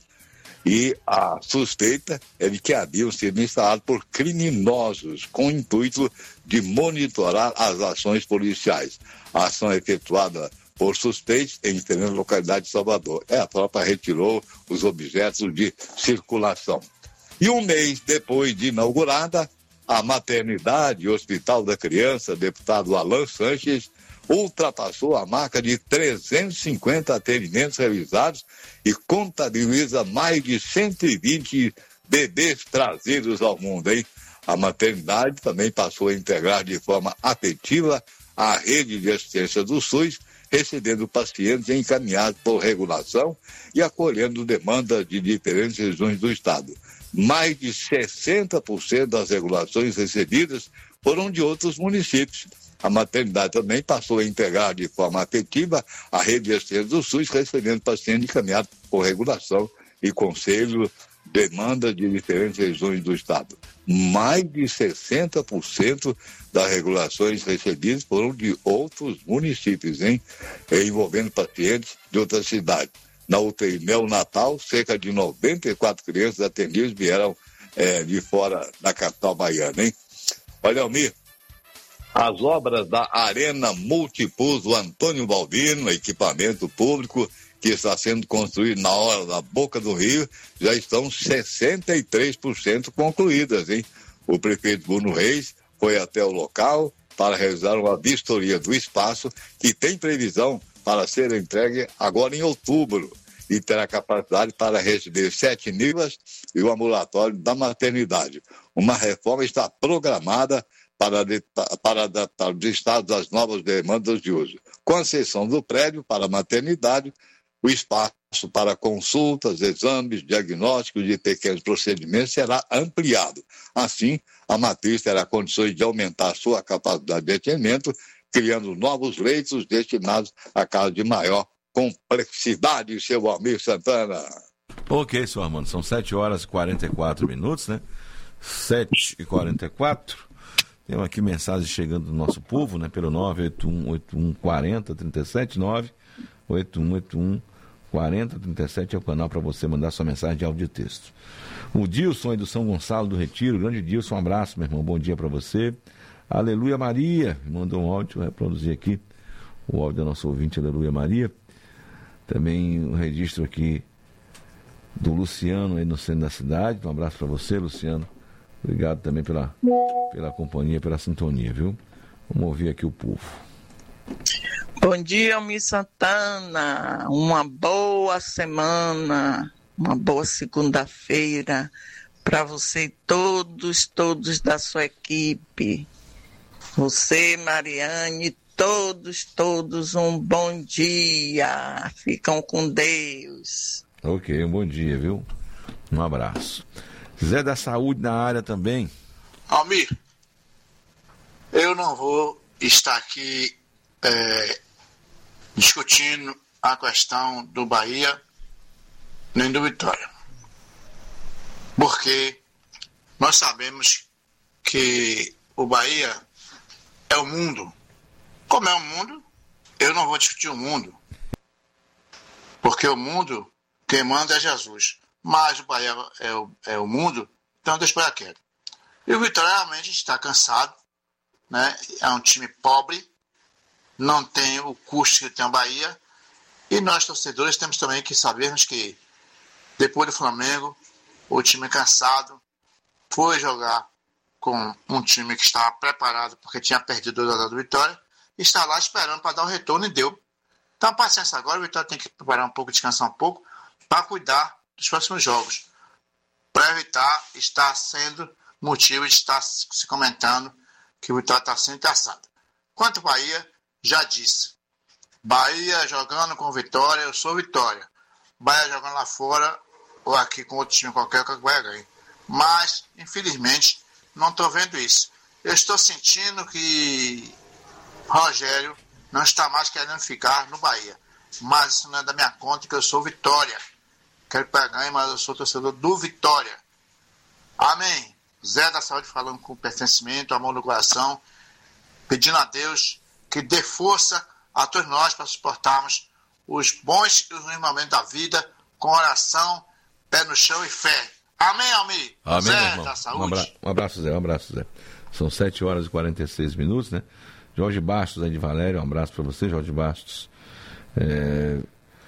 E a suspeita é de que haviam sido instalados por criminosos com o intuito de monitorar as ações policiais. A ação é efetuada por suspeitos em diferentes localidades de Salvador. É, a tropa retirou os objetos de circulação. E um mês depois de inaugurada, a maternidade e Hospital da Criança, deputado Alan Sanches, ultrapassou a marca de trezentos e cinquenta atendimentos realizados e contabiliza mais de cento e vinte bebês trazidos ao mundo, hein? A maternidade também passou a integrar de forma afetiva a rede de assistência do SUS, recebendo pacientes encaminhados por regulação e acolhendo demandas de diferentes regiões do estado. Mais de sessenta por cento das regulações recebidas foram de outros municípios. A maternidade também passou a integrar de forma afetiva a rede de assistência do SUS, recebendo pacientes encaminhados por regulação e conselho, demandas de diferentes regiões do estado. Mais de sessenta por cento das regulações recebidas foram de outros municípios, hein? Envolvendo pacientes de outras cidades. Na U T I neonatal, cerca de noventa e quatro crianças atendidas vieram é, de fora da capital baiana, hein? Olha, Almir, as obras da Arena Multiuso Antônio Balbino, equipamento público que está sendo construído na hora da Boca do Rio, já estão sessenta e três por cento concluídas, hein? O prefeito Bruno Reis foi até o local para realizar uma vistoria do espaço que tem previsão para ser entregue agora em outubro e terá capacidade para receber sete níveis e o ambulatório da maternidade. Uma reforma está programada para, de, para adaptar os estados às novas demandas de uso. Com a exceção do prédio para a maternidade, o espaço para consultas, exames, diagnósticos e pequenos procedimentos será ampliado. Assim, a matriz terá condições de aumentar sua capacidade de atendimento, criando novos leitos destinados a casos de maior complexidade, seu Almir Santana. Ok, seu Armando, são sete horas e quarenta e quatro minutos, né? sete e quarenta e quatro. Tem aqui mensagem chegando do nosso povo, né? Pelo nove oito um oito um quatro zero três sete, nove oito um oito um quatro zero três sete é o canal para você mandar sua mensagem de áudio e texto. O Dilson aí do São Gonçalo do Retiro, grande Dilson, um abraço, meu irmão, bom dia para você. Aleluia Maria, mandou um áudio, vou reproduzir aqui o áudio da nossa ouvinte, Aleluia Maria. Também um registro aqui do Luciano aí no centro da cidade, um abraço para você, Luciano. Obrigado também pela, pela companhia, pela sintonia, viu? Vamos ouvir aqui o povo. Bom dia, Almir Santana. Uma boa semana, uma boa segunda-feira para você e todos, todos da sua equipe. Você, Mariane, todos, todos um bom dia. Ficam com Deus. Ok, um bom dia, viu? Um abraço. Zé da Saúde na área também. Almir, eu não vou estar aqui é, discutindo a questão do Bahia nem do Vitória. Porque nós sabemos que o Bahia é o mundo. Como é o mundo, eu não vou discutir o mundo. Porque o mundo, quem manda é Jesus. Mas o Bahia é o, é o mundo, então deixa para quieto. E o Vitória realmente está cansado, né? É um time pobre, não tem o custo que tem o Bahia. E nós, torcedores, temos também que sabermos que depois do Flamengo, o time cansado foi jogar com um time que estava preparado porque tinha perdido o jogador do Vitória e está lá esperando para dar o retorno e deu. Então, paciência agora, o Vitória tem que preparar um pouco, descansar um pouco para cuidar dos próximos jogos, para evitar estar sendo motivo de estar se comentando que o Vitória está sendo caçado. Quanto ao Bahia, já disse, Bahia jogando com Vitória, eu sou Vitória. Bahia jogando lá fora, ou aqui com outro time qualquer, que o Bahia ganha. Mas, infelizmente, não estou vendo isso. Eu estou sentindo que Rogério não está mais querendo ficar no Bahia. Mas isso não é da minha conta, que eu sou Vitória. Quero que o ganhe, mas eu sou torcedor do Vitória. Amém. Zé da Saúde falando com pertencimento, amor no coração, pedindo a Deus que dê força a todos nós para suportarmos os bons e os ruins momentos da vida com oração, pé no chão e fé. Amém, Almir? Amém, Zé irmão. da Saúde. Um abraço, um abraço, Zé. Um abraço, Zé. São sete horas e quarenta e seis minutos, né? Jorge Bastos aí de Valério, um abraço para você, Jorge Bastos. É...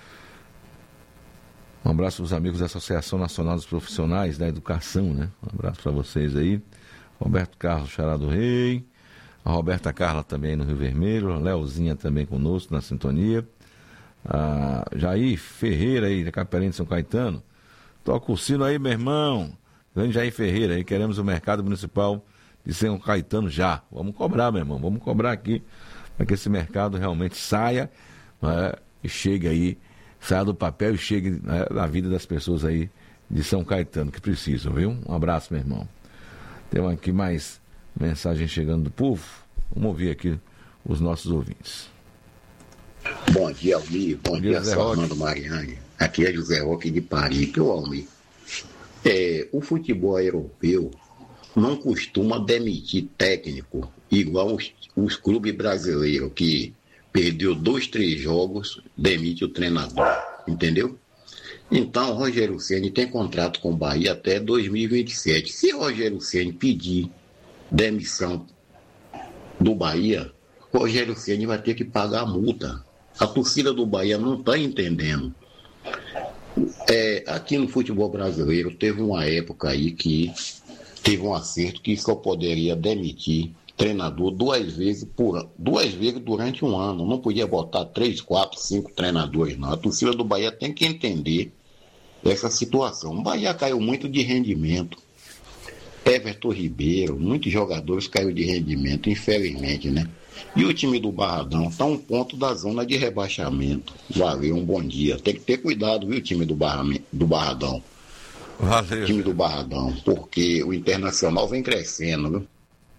Um abraço para os amigos da Associação Nacional dos Profissionais da Educação, né? Um abraço para vocês aí. Roberto Carlos, Xará do Rei. A Roberta Carla também no Rio Vermelho. A Leozinha também conosco na sintonia. A Jair Ferreira aí, da Capelinha de São Caetano. Toca o sino aí, meu irmão. Grande Jair Ferreira aí. Queremos o mercado municipal de São Caetano já. Vamos cobrar, meu irmão. Vamos cobrar aqui para que esse mercado realmente saia, né, e chegue aí, saia do papel e chegue, né, na vida das pessoas aí de São Caetano que precisam, viu? Um abraço, meu irmão. Temos aqui mais mensagem chegando do povo. Vamos ouvir aqui os nossos ouvintes. Bom dia, Almir. Bom, Bom dia, dia Armando Mariane. Aqui é José Roque de Paris. Que o Almir, é, o futebol europeu não costuma demitir técnico igual os, os clubes brasileiros, que perdeu dois, três jogos, demite o treinador, entendeu? Então, o Rogério Ceni tem contrato com o Bahia até dois mil e vinte e sete. Se o Rogério Ceni pedir demissão do Bahia, o Rogério Ceni vai ter que pagar a multa. A torcida do Bahia não está entendendo. É, aqui no futebol brasileiro teve uma época aí que teve um acerto que só poderia demitir treinador duas vezes por duas vezes durante um ano. Não podia botar três, quatro, cinco treinadores, não. A torcida do Bahia tem que entender essa situação. O Bahia caiu muito de rendimento. Everton Ribeiro, muitos jogadores caíram de rendimento, infelizmente, né? E o time do Barradão está um ponto da zona de rebaixamento. Valeu, um bom dia. Tem que ter cuidado, viu, time do, Barra, do Barradão. Valeu. Time do Barradão, porque o Internacional vem crescendo, viu?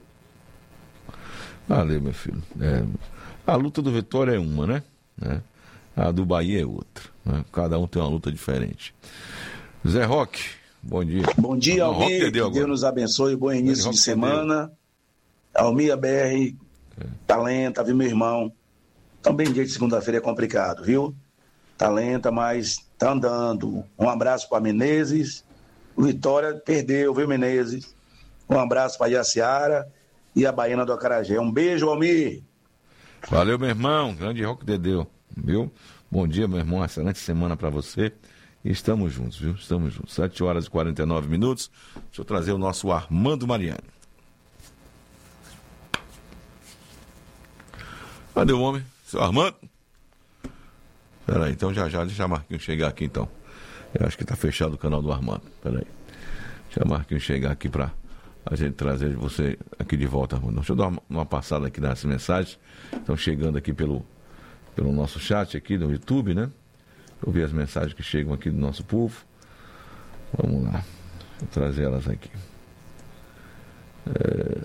Valeu, meu filho. É, a luta do Vitória é uma, né? É, a do Bahia é outra. Né? Cada um tem uma luta diferente. Zé Roque, bom dia. Bom dia, Almir. Que Deus nos abençoe. Bom início de semana. Almir, B R, é. Talenta, viu, meu irmão? Também dia de segunda-feira é complicado, viu? Talenta, mas tá andando. Um abraço para Menezes. O Vitória perdeu, viu, Menezes? Um abraço para Iaciara e a Baiana do Acarajé. Um beijo, Almir. Valeu, meu irmão. Grande Roque Dedeu, viu? Bom dia, meu irmão. Excelente semana para você. E estamos juntos, viu? Estamos juntos. sete horas e quarenta e nove minutos. Deixa eu trazer o nosso Armando Mariani. Cadê o homem? Seu Armando? Peraí, então já já, deixa a Marquinhos chegar aqui então. Eu acho que tá fechado o canal do Armando. Peraí. Deixa a Marquinhos chegar aqui pra a gente trazer você aqui de volta, Armando. Deixa eu dar uma, uma passada aqui nas mensagens. Estão chegando aqui pelo, pelo nosso chat aqui no YouTube, né? Eu vi as mensagens que chegam aqui do nosso povo. Vamos lá. Vou trazer elas aqui. É...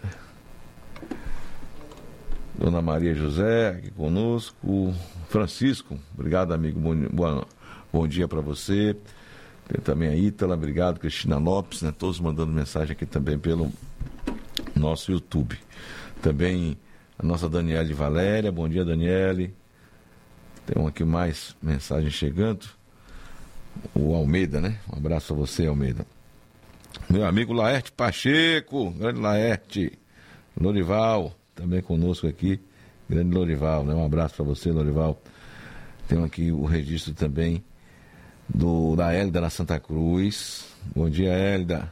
Dona Maria José aqui conosco. Francisco, obrigado, amigo. Bom, bom, bom dia para você. Tem também a Ítala, obrigado. Cristina Lopes, né? Todos mandando mensagem aqui também pelo nosso YouTube. Também a nossa Daniele Valéria. Bom dia, Daniele. Tem aqui mais mensagem chegando. O Almeida, né? Um abraço a você, Almeida. Meu amigo Laerte Pacheco, grande Laerte. Lorival, também conosco aqui. Grande Lorival, né? Um abraço para você, Lorival. Tem aqui o registro também do, da Hélida na Santa Cruz. Bom dia, Hélida.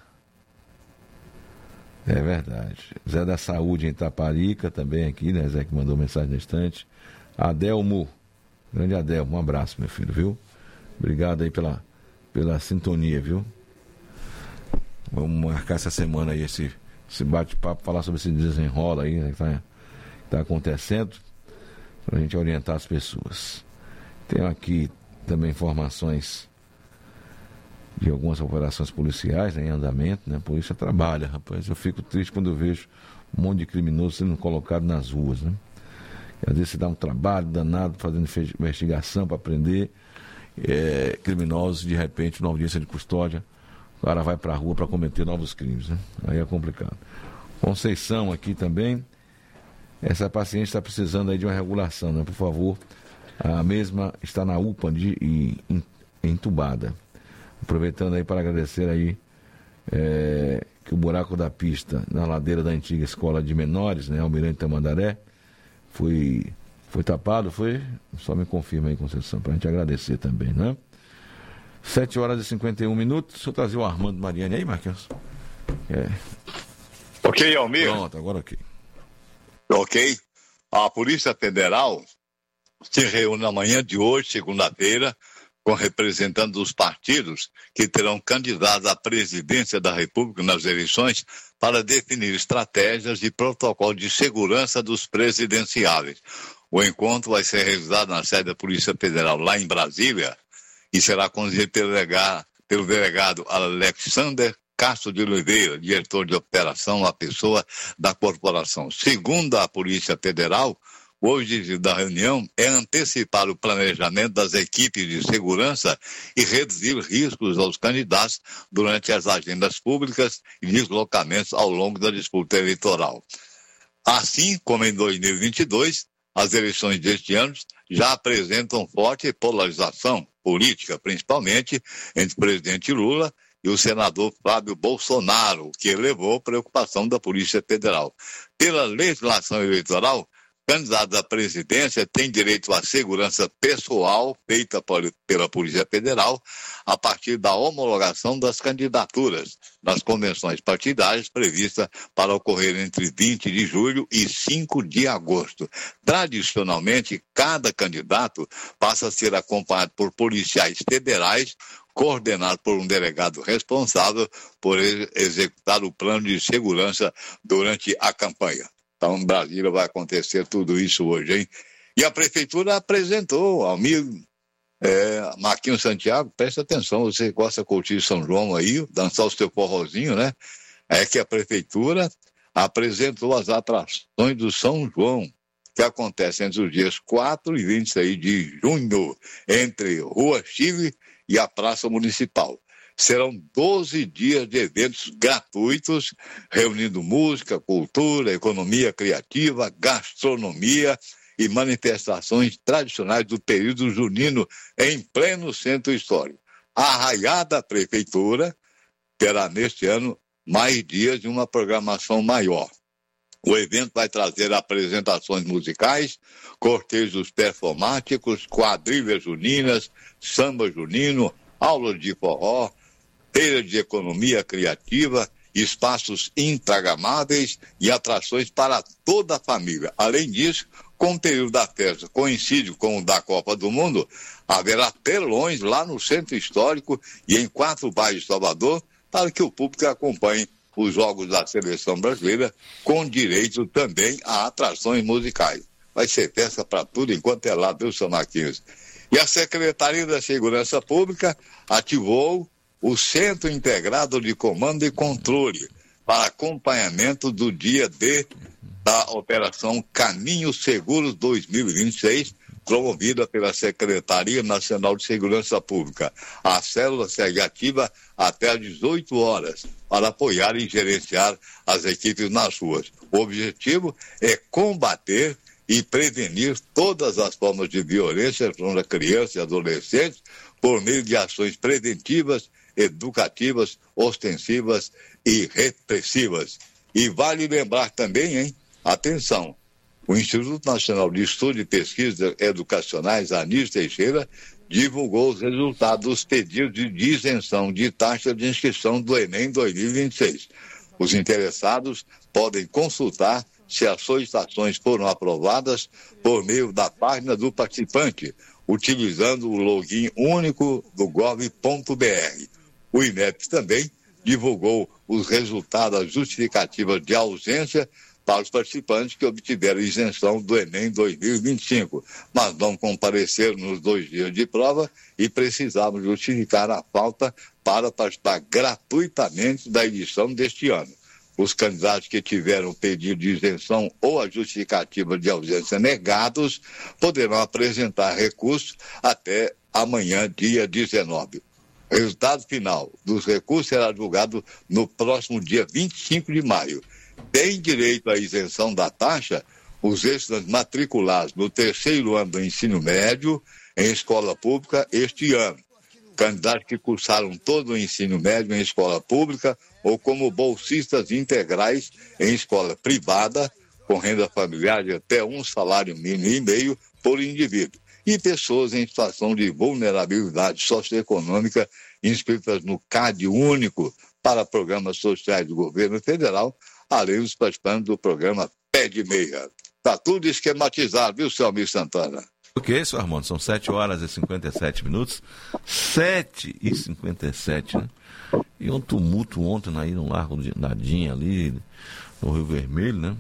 É verdade. Zé da Saúde em Itaparica também aqui, né? Zé que mandou mensagem na estante. Adelmo. Grande Adelmo, um abraço, meu filho, viu? Obrigado aí pela, pela sintonia, viu? Vamos marcar essa semana aí, esse, esse bate-papo, falar sobre esse desenrola aí, né, que tá, tá acontecendo, pra gente orientar as pessoas. Tenho aqui também informações de algumas operações policiais, né, em andamento, né? A polícia trabalha, rapaz. Eu fico triste quando eu vejo um monte de criminosos sendo colocado nas ruas, né? Às vezes se dá um trabalho danado fazendo investigação para prender é, criminosos, de repente, numa audiência de custódia, o cara vai para a rua para cometer novos crimes, né? Aí é complicado. Conceição aqui também, essa paciente está precisando aí de uma regulação, né? Por favor, a mesma está na U P A de, e entubada. Aproveitando aí para agradecer aí é, que o buraco da pista na ladeira da antiga escola de menores, né? Almirante Tamandaré, Foi, foi tapado, foi? Só me confirma aí, Conceição, para a gente agradecer também, né? sete horas e cinquenta e um minutos. Deixa eu trazer o Armando Mariani aí, Marquinhos. É. Ok, Almir? Pronto, agora ok. Ok. A Polícia Federal se reúne na manhã de hoje, segunda-feira, com representantes dos partidos que terão candidatos à presidência da República nas eleições para definir estratégias e protocolo de segurança dos presidenciáveis. O encontro vai ser realizado na sede da Polícia Federal, lá em Brasília, e será conduzido pelo delegado, pelo delegado Alexander Castro de Oliveira, diretor de operação, uma pessoa da corporação. Segundo a Polícia Federal, o objetivo da reunião é antecipar o planejamento das equipes de segurança e reduzir riscos aos candidatos durante as agendas públicas e deslocamentos ao longo da disputa eleitoral. Assim como em dois mil e vinte e dois, as eleições deste ano já apresentam forte polarização política, principalmente entre o presidente Lula e o senador Flávio Bolsonaro, que elevou a preocupação da Polícia Federal. Pela legislação eleitoral, candidatos à presidência têm direito à segurança pessoal feita pela Polícia Federal a partir da homologação das candidaturas nas convenções partidárias previstas para ocorrer entre vinte de julho e cinco de agosto. Tradicionalmente, cada candidato passa a ser acompanhado por policiais federais, coordenado por um delegado responsável por executar o plano de segurança durante a campanha. Então, em Brasília vai acontecer tudo isso hoje, hein? E a Prefeitura apresentou, amigo é, Marquinhos Santiago, presta atenção, você gosta de curtir São João aí, dançar o seu forrozinho, né? É que a Prefeitura apresentou as atrações do São João, que acontece entre os dias quatro e vinte e seis de junho, entre Rua Chile e a Praça Municipal. Serão doze dias de eventos gratuitos, reunindo música, cultura, economia criativa, gastronomia e manifestações tradicionais do período junino em pleno centro histórico. A Arraiada Prefeitura terá neste ano mais dias de uma programação maior. O evento vai trazer apresentações musicais, cortejos performáticos, quadrilhas juninas, samba junino, aulas de forró, feira de economia criativa, espaços instagramáveis e atrações para toda a família. Além disso, com o período da festa coincide com o da Copa do Mundo, haverá telões lá no Centro Histórico e em quatro bairros de Salvador para que o público acompanhe os jogos da Seleção Brasileira, com direito também a atrações musicais. Vai ser festa para tudo enquanto é lá, viu, São Marquinhos? E a Secretaria da Segurança Pública ativou o Centro Integrado de Comando e Controle para acompanhamento do dia D da Operação Caminhos Seguros dois mil e vinte e seis, promovida pela Secretaria Nacional de Segurança Pública. A célula segue ativa até às dezoito horas para apoiar e gerenciar as equipes nas ruas. O objetivo é combater e prevenir todas as formas de violência contra crianças e adolescentes por meio de ações preventivas, educativas, ostensivas e repressivas. E vale lembrar também, hein? Atenção, o Instituto Nacional de Estudo e Pesquisas Educacionais, Anísio Teixeira, divulgou os resultados dos pedidos de isenção de taxa de inscrição do Enem dois mil e vinte e seis. Os interessados podem consultar se as solicitações foram aprovadas por meio da página do participante, utilizando o login único do gov ponto br. O I N E P também divulgou os resultados justificativas de ausência para os participantes que obtiveram isenção do Enem dois mil e vinte e cinco, mas não compareceram nos dois dias de prova e precisavam justificar a falta para participar gratuitamente da edição deste ano. Os candidatos que tiveram pedido de isenção ou a justificativa de ausência negados poderão apresentar recursos até amanhã, dia dezenove. O resultado final dos recursos será divulgado no próximo dia vinte e cinco de maio. Tem direito à isenção da taxa os estudantes matriculados no terceiro ano do ensino médio em escola pública este ano. Candidatos que cursaram todo o ensino médio em escola pública ou como bolsistas integrais em escola privada, com renda familiar de até um salário mínimo e meio por indivíduo. E pessoas em situação de vulnerabilidade socioeconômica inscritas no C A D único para programas sociais do governo federal, além dos participantes do programa Pé de Meia. Está tudo esquematizado, viu, seu Almir Santana? O que é isso, Armando? São sete horas e cinquenta e sete minutos. sete e cinquenta e sete, né? E um tumulto ontem aí no Largo de Nadinha, ali no Rio Vermelho, né?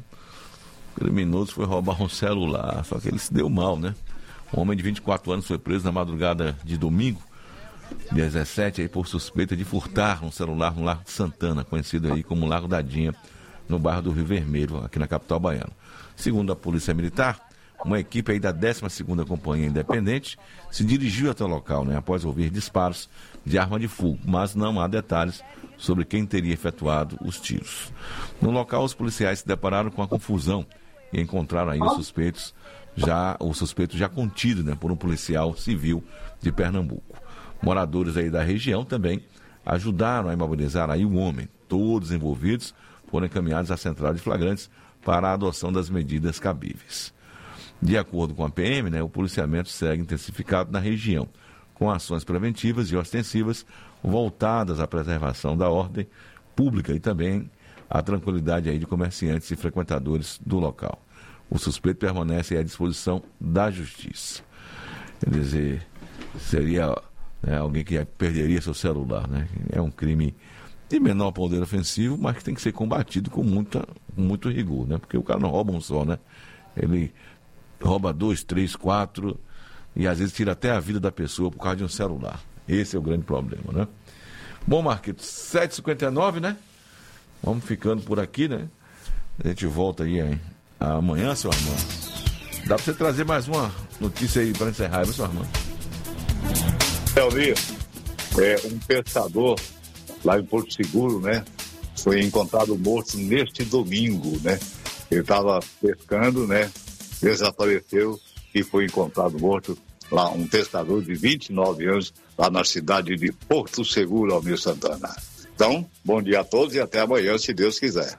O criminoso foi roubar um celular, só que ele se deu mal, né? Um homem de vinte e quatro anos foi preso na madrugada de domingo, dia dezessete, aí, por suspeita de furtar um celular no Largo de Santana, conhecido aí como Largo da Dinha, no bairro do Rio Vermelho, aqui na capital baiana. Segundo a Polícia Militar, uma equipe aí da décima segunda Companhia Independente se dirigiu até o local, né, após ouvir disparos de arma de fogo, mas não há detalhes sobre quem teria efetuado os tiros. No local, os policiais se depararam com a confusão e encontraram aí os suspeitos, já, o suspeito já contido, né, por um policial civil de Pernambuco. Moradores aí da região também ajudaram a imobilizar aí o homem. Todos envolvidos foram encaminhados à central de flagrantes para a adoção das medidas cabíveis. De acordo com a P M, né, o policiamento segue intensificado na região, com ações preventivas e ostensivas voltadas à preservação da ordem pública e também à tranquilidade aí de comerciantes e frequentadores do local. O suspeito permanece à disposição da justiça. Quer dizer, seria, né, alguém que perderia seu celular, né? É um crime de menor poder ofensivo, mas que tem que ser combatido com muita, muito rigor, né? Porque o cara não rouba um só, né? Ele rouba dois, três, quatro e às vezes tira até a vida da pessoa por causa de um celular. Esse é o grande problema, né? Bom, Marquito, sete e cinquenta e nove, né? Vamos ficando por aqui, né? A gente volta aí, hein? Amanhã, seu Armando. Dá pra você trazer mais uma notícia aí para encerrar, viu, seu Armando? Elvio, é, um pescador lá em Porto Seguro, né? Foi encontrado morto neste domingo, né? Ele estava pescando, né? Desapareceu e foi encontrado morto lá, um pescador de vinte e nove anos, lá na cidade de Porto Seguro, Almir Santana. Então, bom dia a todos e até amanhã, se Deus quiser.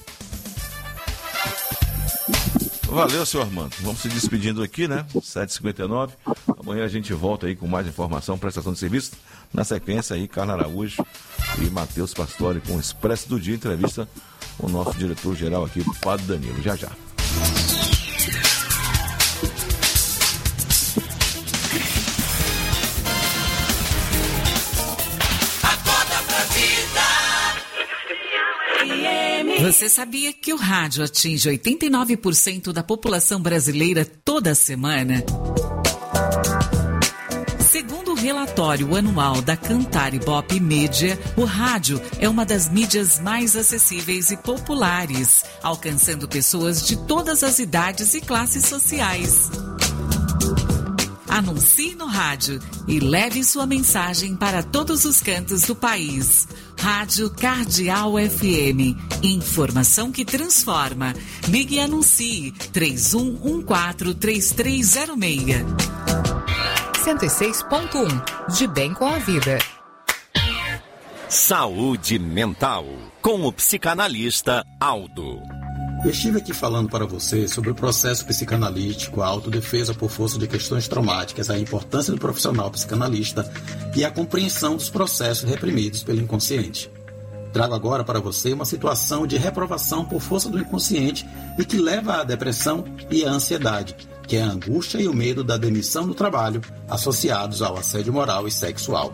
Valeu, senhor Armando. Vamos se despedindo aqui, né? sete e cinquenta e nove. Amanhã a gente volta aí com mais informação, prestação de serviço. Na sequência aí, Carla Araújo e Matheus Pastore com o Expresso do Dia, entrevista com o nosso diretor-geral aqui, o Padre Danilo. Já, já. Você sabia que o rádio atinge oitenta e nove por cento da população brasileira toda semana? Segundo o relatório anual da Cantar Ibope Mídia, o rádio é uma das mídias mais acessíveis e populares, alcançando pessoas de todas as idades e classes sociais. Anuncie no rádio e leve sua mensagem para todos os cantos do país. Rádio Cardeal F M. Informação que transforma. Ligue e anuncie três um um quatro, três três zero seis. cento e seis ponto um. De bem com a vida. Saúde mental. Com o psicanalista Aldo. Eu estive aqui falando para você sobre o processo psicanalítico, a autodefesa por força de questões traumáticas, a importância do profissional psicanalista e a compreensão dos processos reprimidos pelo inconsciente. Trago agora para você uma situação de reprovação por força do inconsciente e que leva à depressão e à ansiedade, que é a angústia e o medo da demissão do trabalho associados ao assédio moral e sexual.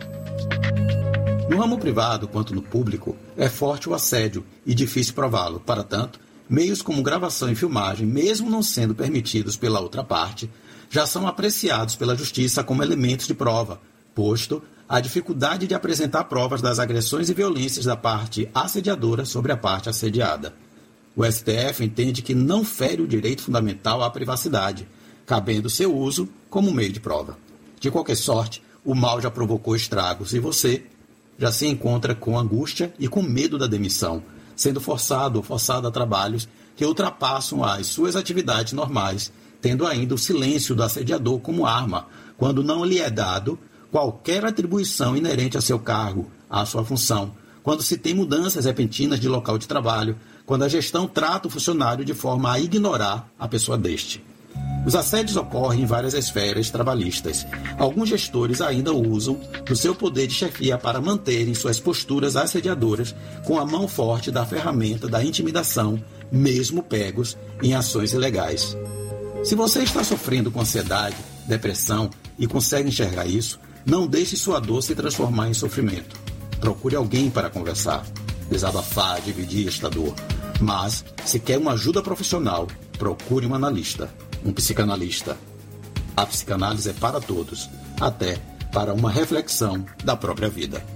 No ramo privado quanto no público, é forte o assédio e difícil prová-lo. Para tanto, meios como gravação e filmagem, mesmo não sendo permitidos pela outra parte, já são apreciados pela justiça como elementos de prova, posto a dificuldade de apresentar provas das agressões e violências da parte assediadora sobre a parte assediada. O S T F entende que não fere o direito fundamental à privacidade, cabendo seu uso como meio de prova. De qualquer sorte, o mal já provocou estragos e você já se encontra com angústia e com medo da demissão, sendo forçado ou forçada a trabalhos que ultrapassam as suas atividades normais, tendo ainda o silêncio do assediador como arma, quando não lhe é dado qualquer atribuição inerente a seu cargo, à sua função, quando se tem mudanças repentinas de local de trabalho, quando a gestão trata o funcionário de forma a ignorar a pessoa deste. Os assédios ocorrem em várias esferas trabalhistas. Alguns gestores ainda usam do seu poder de chefia para manterem suas posturas assediadoras com a mão forte da ferramenta da intimidação, mesmo pegos em ações ilegais. Se você está sofrendo com ansiedade, depressão e consegue enxergar isso, não deixe sua dor se transformar em sofrimento. Procure alguém para conversar, desabafar, dividir esta dor. Mas, se quer uma ajuda profissional, procure um analista. Um psicanalista. A psicanálise é para todos, até para uma reflexão da própria vida.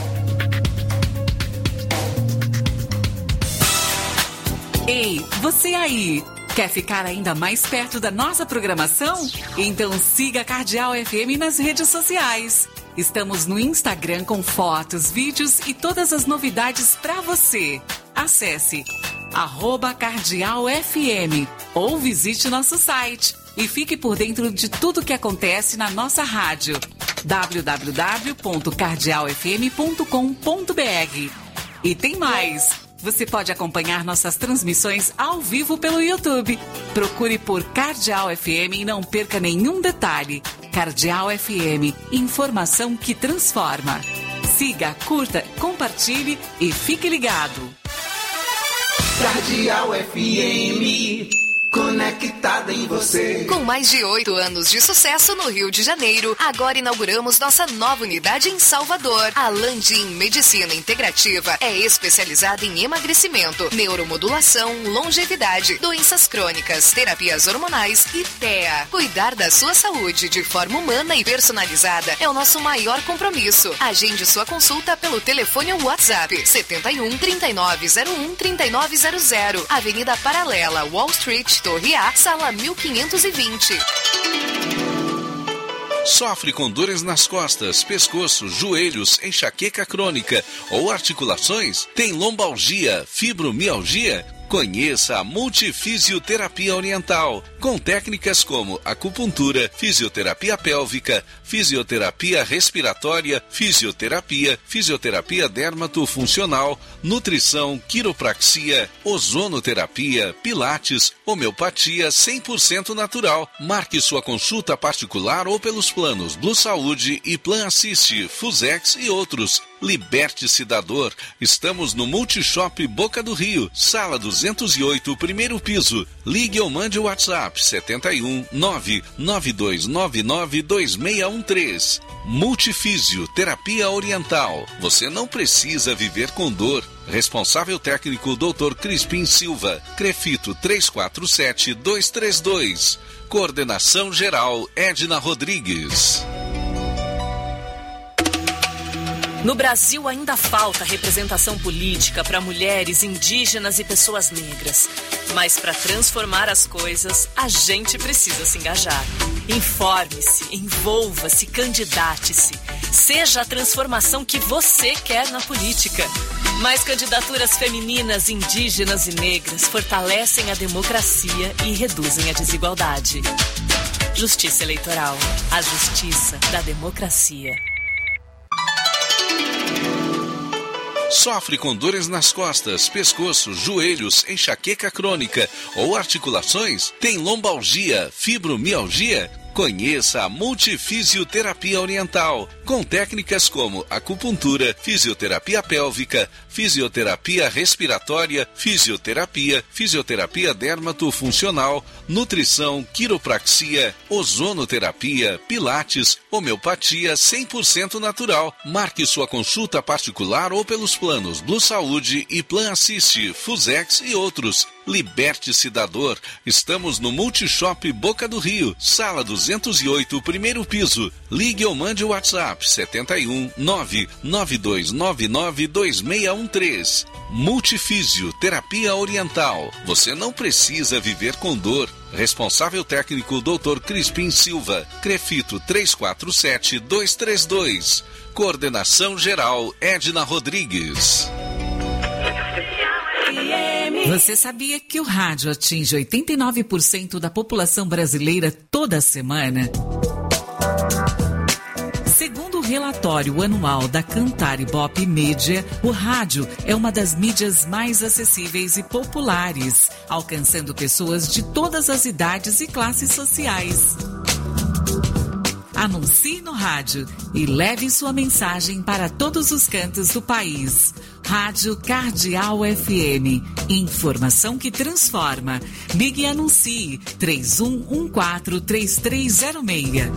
Ei, você aí! Quer ficar ainda mais perto da nossa programação? Então siga a Cardeal F M nas redes sociais. Estamos no Instagram com fotos, vídeos e todas as novidades para você. Acesse arroba Cardeal F M ou visite nosso site e fique por dentro de tudo que acontece na nossa rádio w w w ponto cardeal f m ponto com ponto b r. E tem mais! Você pode acompanhar nossas transmissões ao vivo pelo YouTube. Procure por Cardeal F M e não perca nenhum detalhe. Cardeal F M, informação que transforma. Siga, curta, compartilhe e fique ligado. Cardeal F M, conectada em você. Com mais de oito anos de sucesso no Rio de Janeiro, agora inauguramos nossa nova unidade em Salvador. A Landim Medicina Integrativa é especializada em emagrecimento, neuromodulação, longevidade, doenças crônicas, terapias hormonais e T E A. Cuidar da sua saúde de forma humana e personalizada é o nosso maior compromisso. Agende sua consulta pelo telefone ou WhatsApp setenta e um, trinta e nove zero um, trinta e nove zero zero, Avenida Paralela, Wall Street, Torre A, sala mil quinhentos e vinte. Sofre com dores nas costas, pescoço, joelhos, enxaqueca crônica ou articulações? Tem lombalgia, fibromialgia? Conheça a Multifisioterapia Oriental, com técnicas como acupuntura, fisioterapia pélvica, fisioterapia respiratória, fisioterapia, fisioterapia dermatofuncional, nutrição, quiropraxia, ozonoterapia, pilates, homeopatia cem por cento natural. Marque sua consulta particular ou pelos planos Blue Saúde e Plan Assist, Fusex e outros. Liberte-se da dor. Estamos no Multishop Boca do Rio, sala duzentos e oito, primeiro piso. Ligue ou mande o WhatsApp setenta e um, nove nove dois nove nove dois seis um três. Multifísio Terapia Oriental. Você não precisa viver com dor. Responsável técnico doutor Crispim Silva. Crefito três quatro sete dois três dois. Coordenação geral Edna Rodrigues. No Brasil ainda falta representação política para mulheres, indígenas e pessoas negras. Mas para transformar as coisas, a gente precisa se engajar. Informe-se, envolva-se, candidate-se. Seja a transformação que você quer na política. Mais candidaturas femininas, indígenas e negras fortalecem a democracia e reduzem a desigualdade. Justiça Eleitoral. A justiça da democracia. Sofre com dores nas costas, pescoço, joelhos, enxaqueca crônica ou articulações? Tem lombalgia, fibromialgia? Conheça a Multifisioterapia Oriental, com técnicas como acupuntura, fisioterapia pélvica, fisioterapia respiratória, fisioterapia, fisioterapia dermatofuncional, nutrição, quiropraxia, ozonoterapia, pilates, homeopatia cem por cento natural. Marque sua consulta particular ou pelos planos Blue Saúde e Plan Assist, Fusex e outros. Liberte-se da dor. Estamos no Multishop Boca do Rio, sala duzentos e oito, primeiro piso. Ligue ou mande o WhatsApp setenta e um, nove nove dois nove nove dois seis um três. Multifísio Terapia Oriental. Você não precisa viver com dor. Responsável técnico doutor Crispim Silva. Crefito três quatro sete dois três dois. Coordenação geral Edna Rodrigues. Você sabia que o rádio atinge oitenta e nove por cento da população brasileira toda semana? Segundo o relatório anual da Cantar Ibope Mídia, o rádio é uma das mídias mais acessíveis e populares, alcançando pessoas de todas as idades e classes sociais. Anuncie no rádio e leve sua mensagem para todos os cantos do país. Rádio Cardeal F M. Informação que transforma. Ligue e anuncie três um um quatro, três três zero seis.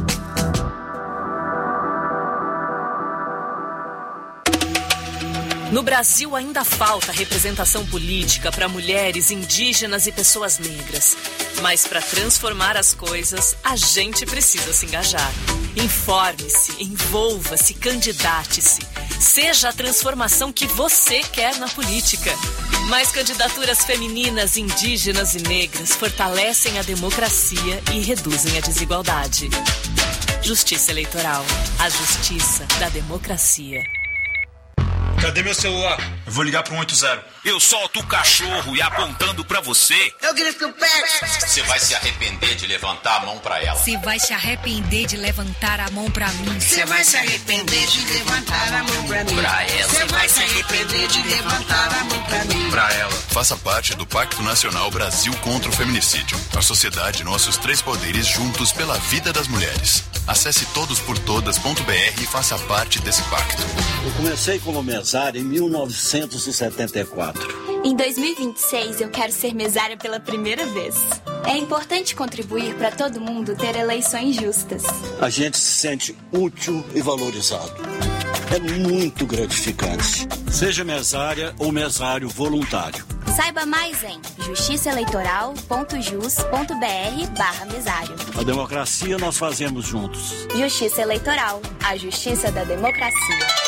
No Brasil ainda falta representação política para mulheres, indígenas e pessoas negras. Mas para transformar as coisas, a gente precisa se engajar. Informe-se, envolva-se, candidate-se. Seja a transformação que você quer na política. Mais candidaturas femininas, indígenas e negras fortalecem a democracia e reduzem a desigualdade. Justiça Eleitoral. A justiça da democracia. Cadê meu celular? Eu vou ligar pro um oito zero. Eu solto o cachorro e apontando pra você. Eu grito o pé. Você vai se arrepender de levantar a mão pra ela. Você vai se arrepender de levantar a mão pra mim. Você vai se arrepender de levantar a mão pra mim. Pra ela. Você vai se arrepender de levantar a mão pra mim. Pra ela. Faça parte do Pacto Nacional Brasil contra o Feminicídio. A sociedade, nossos três poderes juntos pela vida das mulheres. Acesse todos por todas ponto b r e faça parte desse pacto. Eu comecei como mesária em mil novecentos e setenta e quatro. Em dois mil e vinte e seis, eu quero ser mesária pela primeira vez. É importante contribuir para todo mundo ter eleições justas. A gente se sente útil e valorizado. É muito gratificante. Seja mesária ou mesário voluntário. Saiba mais em justiçaeleitoral ponto jus ponto b r barra mesário. A democracia nós fazemos juntos. Justiça Eleitoral, a justiça da democracia.